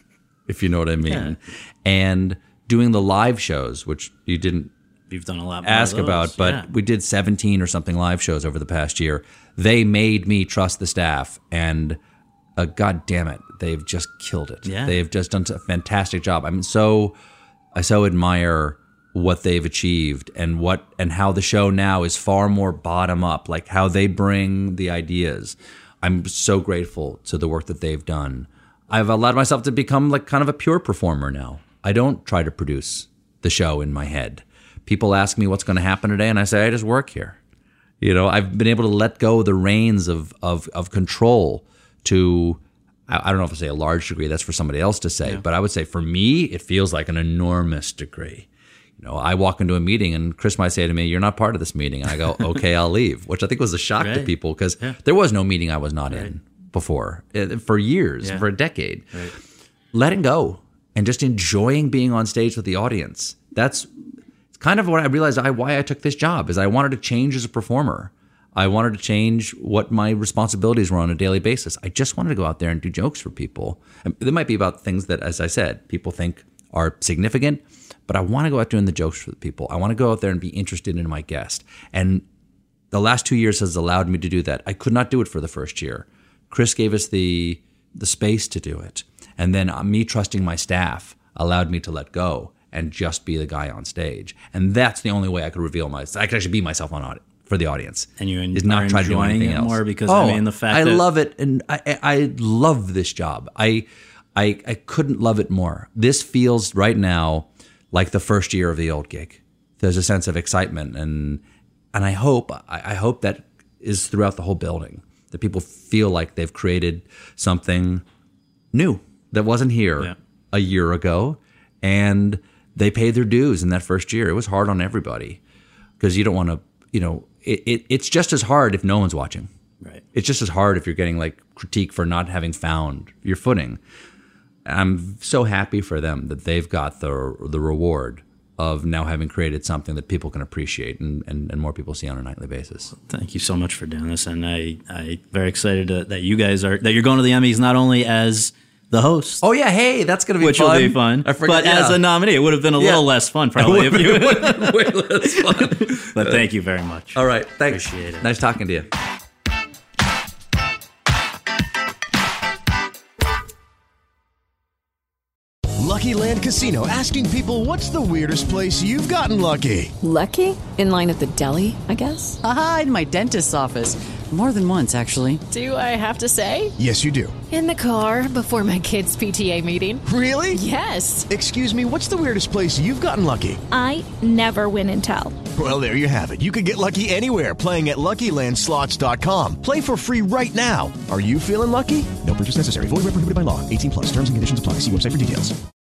Speaker 8: if you know what I mean. Yeah. And doing the live shows, which you didn't.
Speaker 9: You've done a lot more
Speaker 8: ask
Speaker 9: of those.
Speaker 8: about, but
Speaker 9: yeah.
Speaker 8: we did seventeen or something live shows over the past year. They made me trust the staff, and uh, God damn it, they've just killed it.
Speaker 9: Yeah.
Speaker 8: They've just done a fantastic job. I'm so, I so admire what they've achieved and what and how the show now is far more bottom up, like how they bring the ideas. I'm so grateful to the work that they've done. I've allowed myself to become like kind of a pure performer now. I don't try to produce the show in my head. People ask me what's going to happen today, and I say, I just work here. You know, I've been able to let go of the reins of of, of control to, I, I don't know if I say a large degree, that's for somebody else to say, yeah. but I would say for me, it feels like an enormous degree. You know, I walk into a meeting and Chris might say to me, you're not part of this meeting. And I go, okay, I'll leave, which I think was a shock
Speaker 9: right.
Speaker 8: to people because
Speaker 9: yeah.
Speaker 8: there was no meeting I was not right. in before for years,
Speaker 9: yeah.
Speaker 8: for a decade.
Speaker 9: Right.
Speaker 8: Letting go and just enjoying being on stage with the audience. That's kind of what I realized I, why I took this job is I wanted to change as a performer. I wanted to change what my responsibilities were on a daily basis. I just wanted to go out there and do jokes for people. And they might be about things that, as I said, people think are significant, but I want to go out doing the jokes for the people. I want to go out there and be interested in my guest. And the last two years has allowed me to do that. I could not do it for the first year. Chris gave us the the space to do it. And then uh, me trusting my staff allowed me to let go and just be the guy on stage. And that's the only way I could reveal myself. I could actually be myself on audit for the audience.
Speaker 9: And you
Speaker 8: is not try to do anything
Speaker 9: it
Speaker 8: else.
Speaker 9: more because,
Speaker 8: oh,
Speaker 9: I mean, the fact
Speaker 8: I
Speaker 9: that...
Speaker 8: love it. And I, I, I love this job. I, I, I couldn't love it more. This feels right now like the first year of the old gig. There's a sense of excitement. And, and I hope, I, I hope that is throughout the whole building, that people feel like they've created something new that wasn't here yeah. a year ago. And they paid their dues in that first year. It was hard on everybody because you don't want to, you know, it, it, it's just as hard if no one's watching.
Speaker 9: Right.
Speaker 8: It's just as hard if you're getting like critique for not having found your footing. I'm so happy for them that they've got the the reward of now having created something that people can appreciate and, and, and more people see on a nightly basis.
Speaker 9: Thank you so much for doing this. And I, I very excited to, that you guys are, that you're going to the Emmys not only as the host.
Speaker 8: Oh yeah, hey, that's going to be
Speaker 9: which
Speaker 8: fun.
Speaker 9: Which will be fun.
Speaker 8: I forgot,
Speaker 9: but
Speaker 8: yeah.
Speaker 9: as a nominee, it would have been a
Speaker 8: yeah.
Speaker 9: little less fun probably. If you
Speaker 8: way less fun.
Speaker 9: But thank you very much.
Speaker 8: All right, thanks.
Speaker 9: Appreciate it.
Speaker 8: Nice talking to you.
Speaker 1: Lucky Land Casino, asking people, what's the weirdest place you've gotten lucky?
Speaker 2: Lucky? In line at the deli, I guess?
Speaker 3: Aha, in my dentist's office. More than once, actually.
Speaker 2: Do I have to say?
Speaker 1: Yes, you do.
Speaker 2: In the car before my kids' P T A meeting.
Speaker 1: Really?
Speaker 2: Yes.
Speaker 1: Excuse me, what's the weirdest place you've gotten lucky?
Speaker 4: I never win and tell.
Speaker 1: Well, there you have it. You can get lucky anywhere, playing at Lucky Land Slots dot com. Play for free right now. Are you feeling lucky? No purchase necessary. Void where prohibited by law. eighteen plus. Terms and conditions apply. See website for details.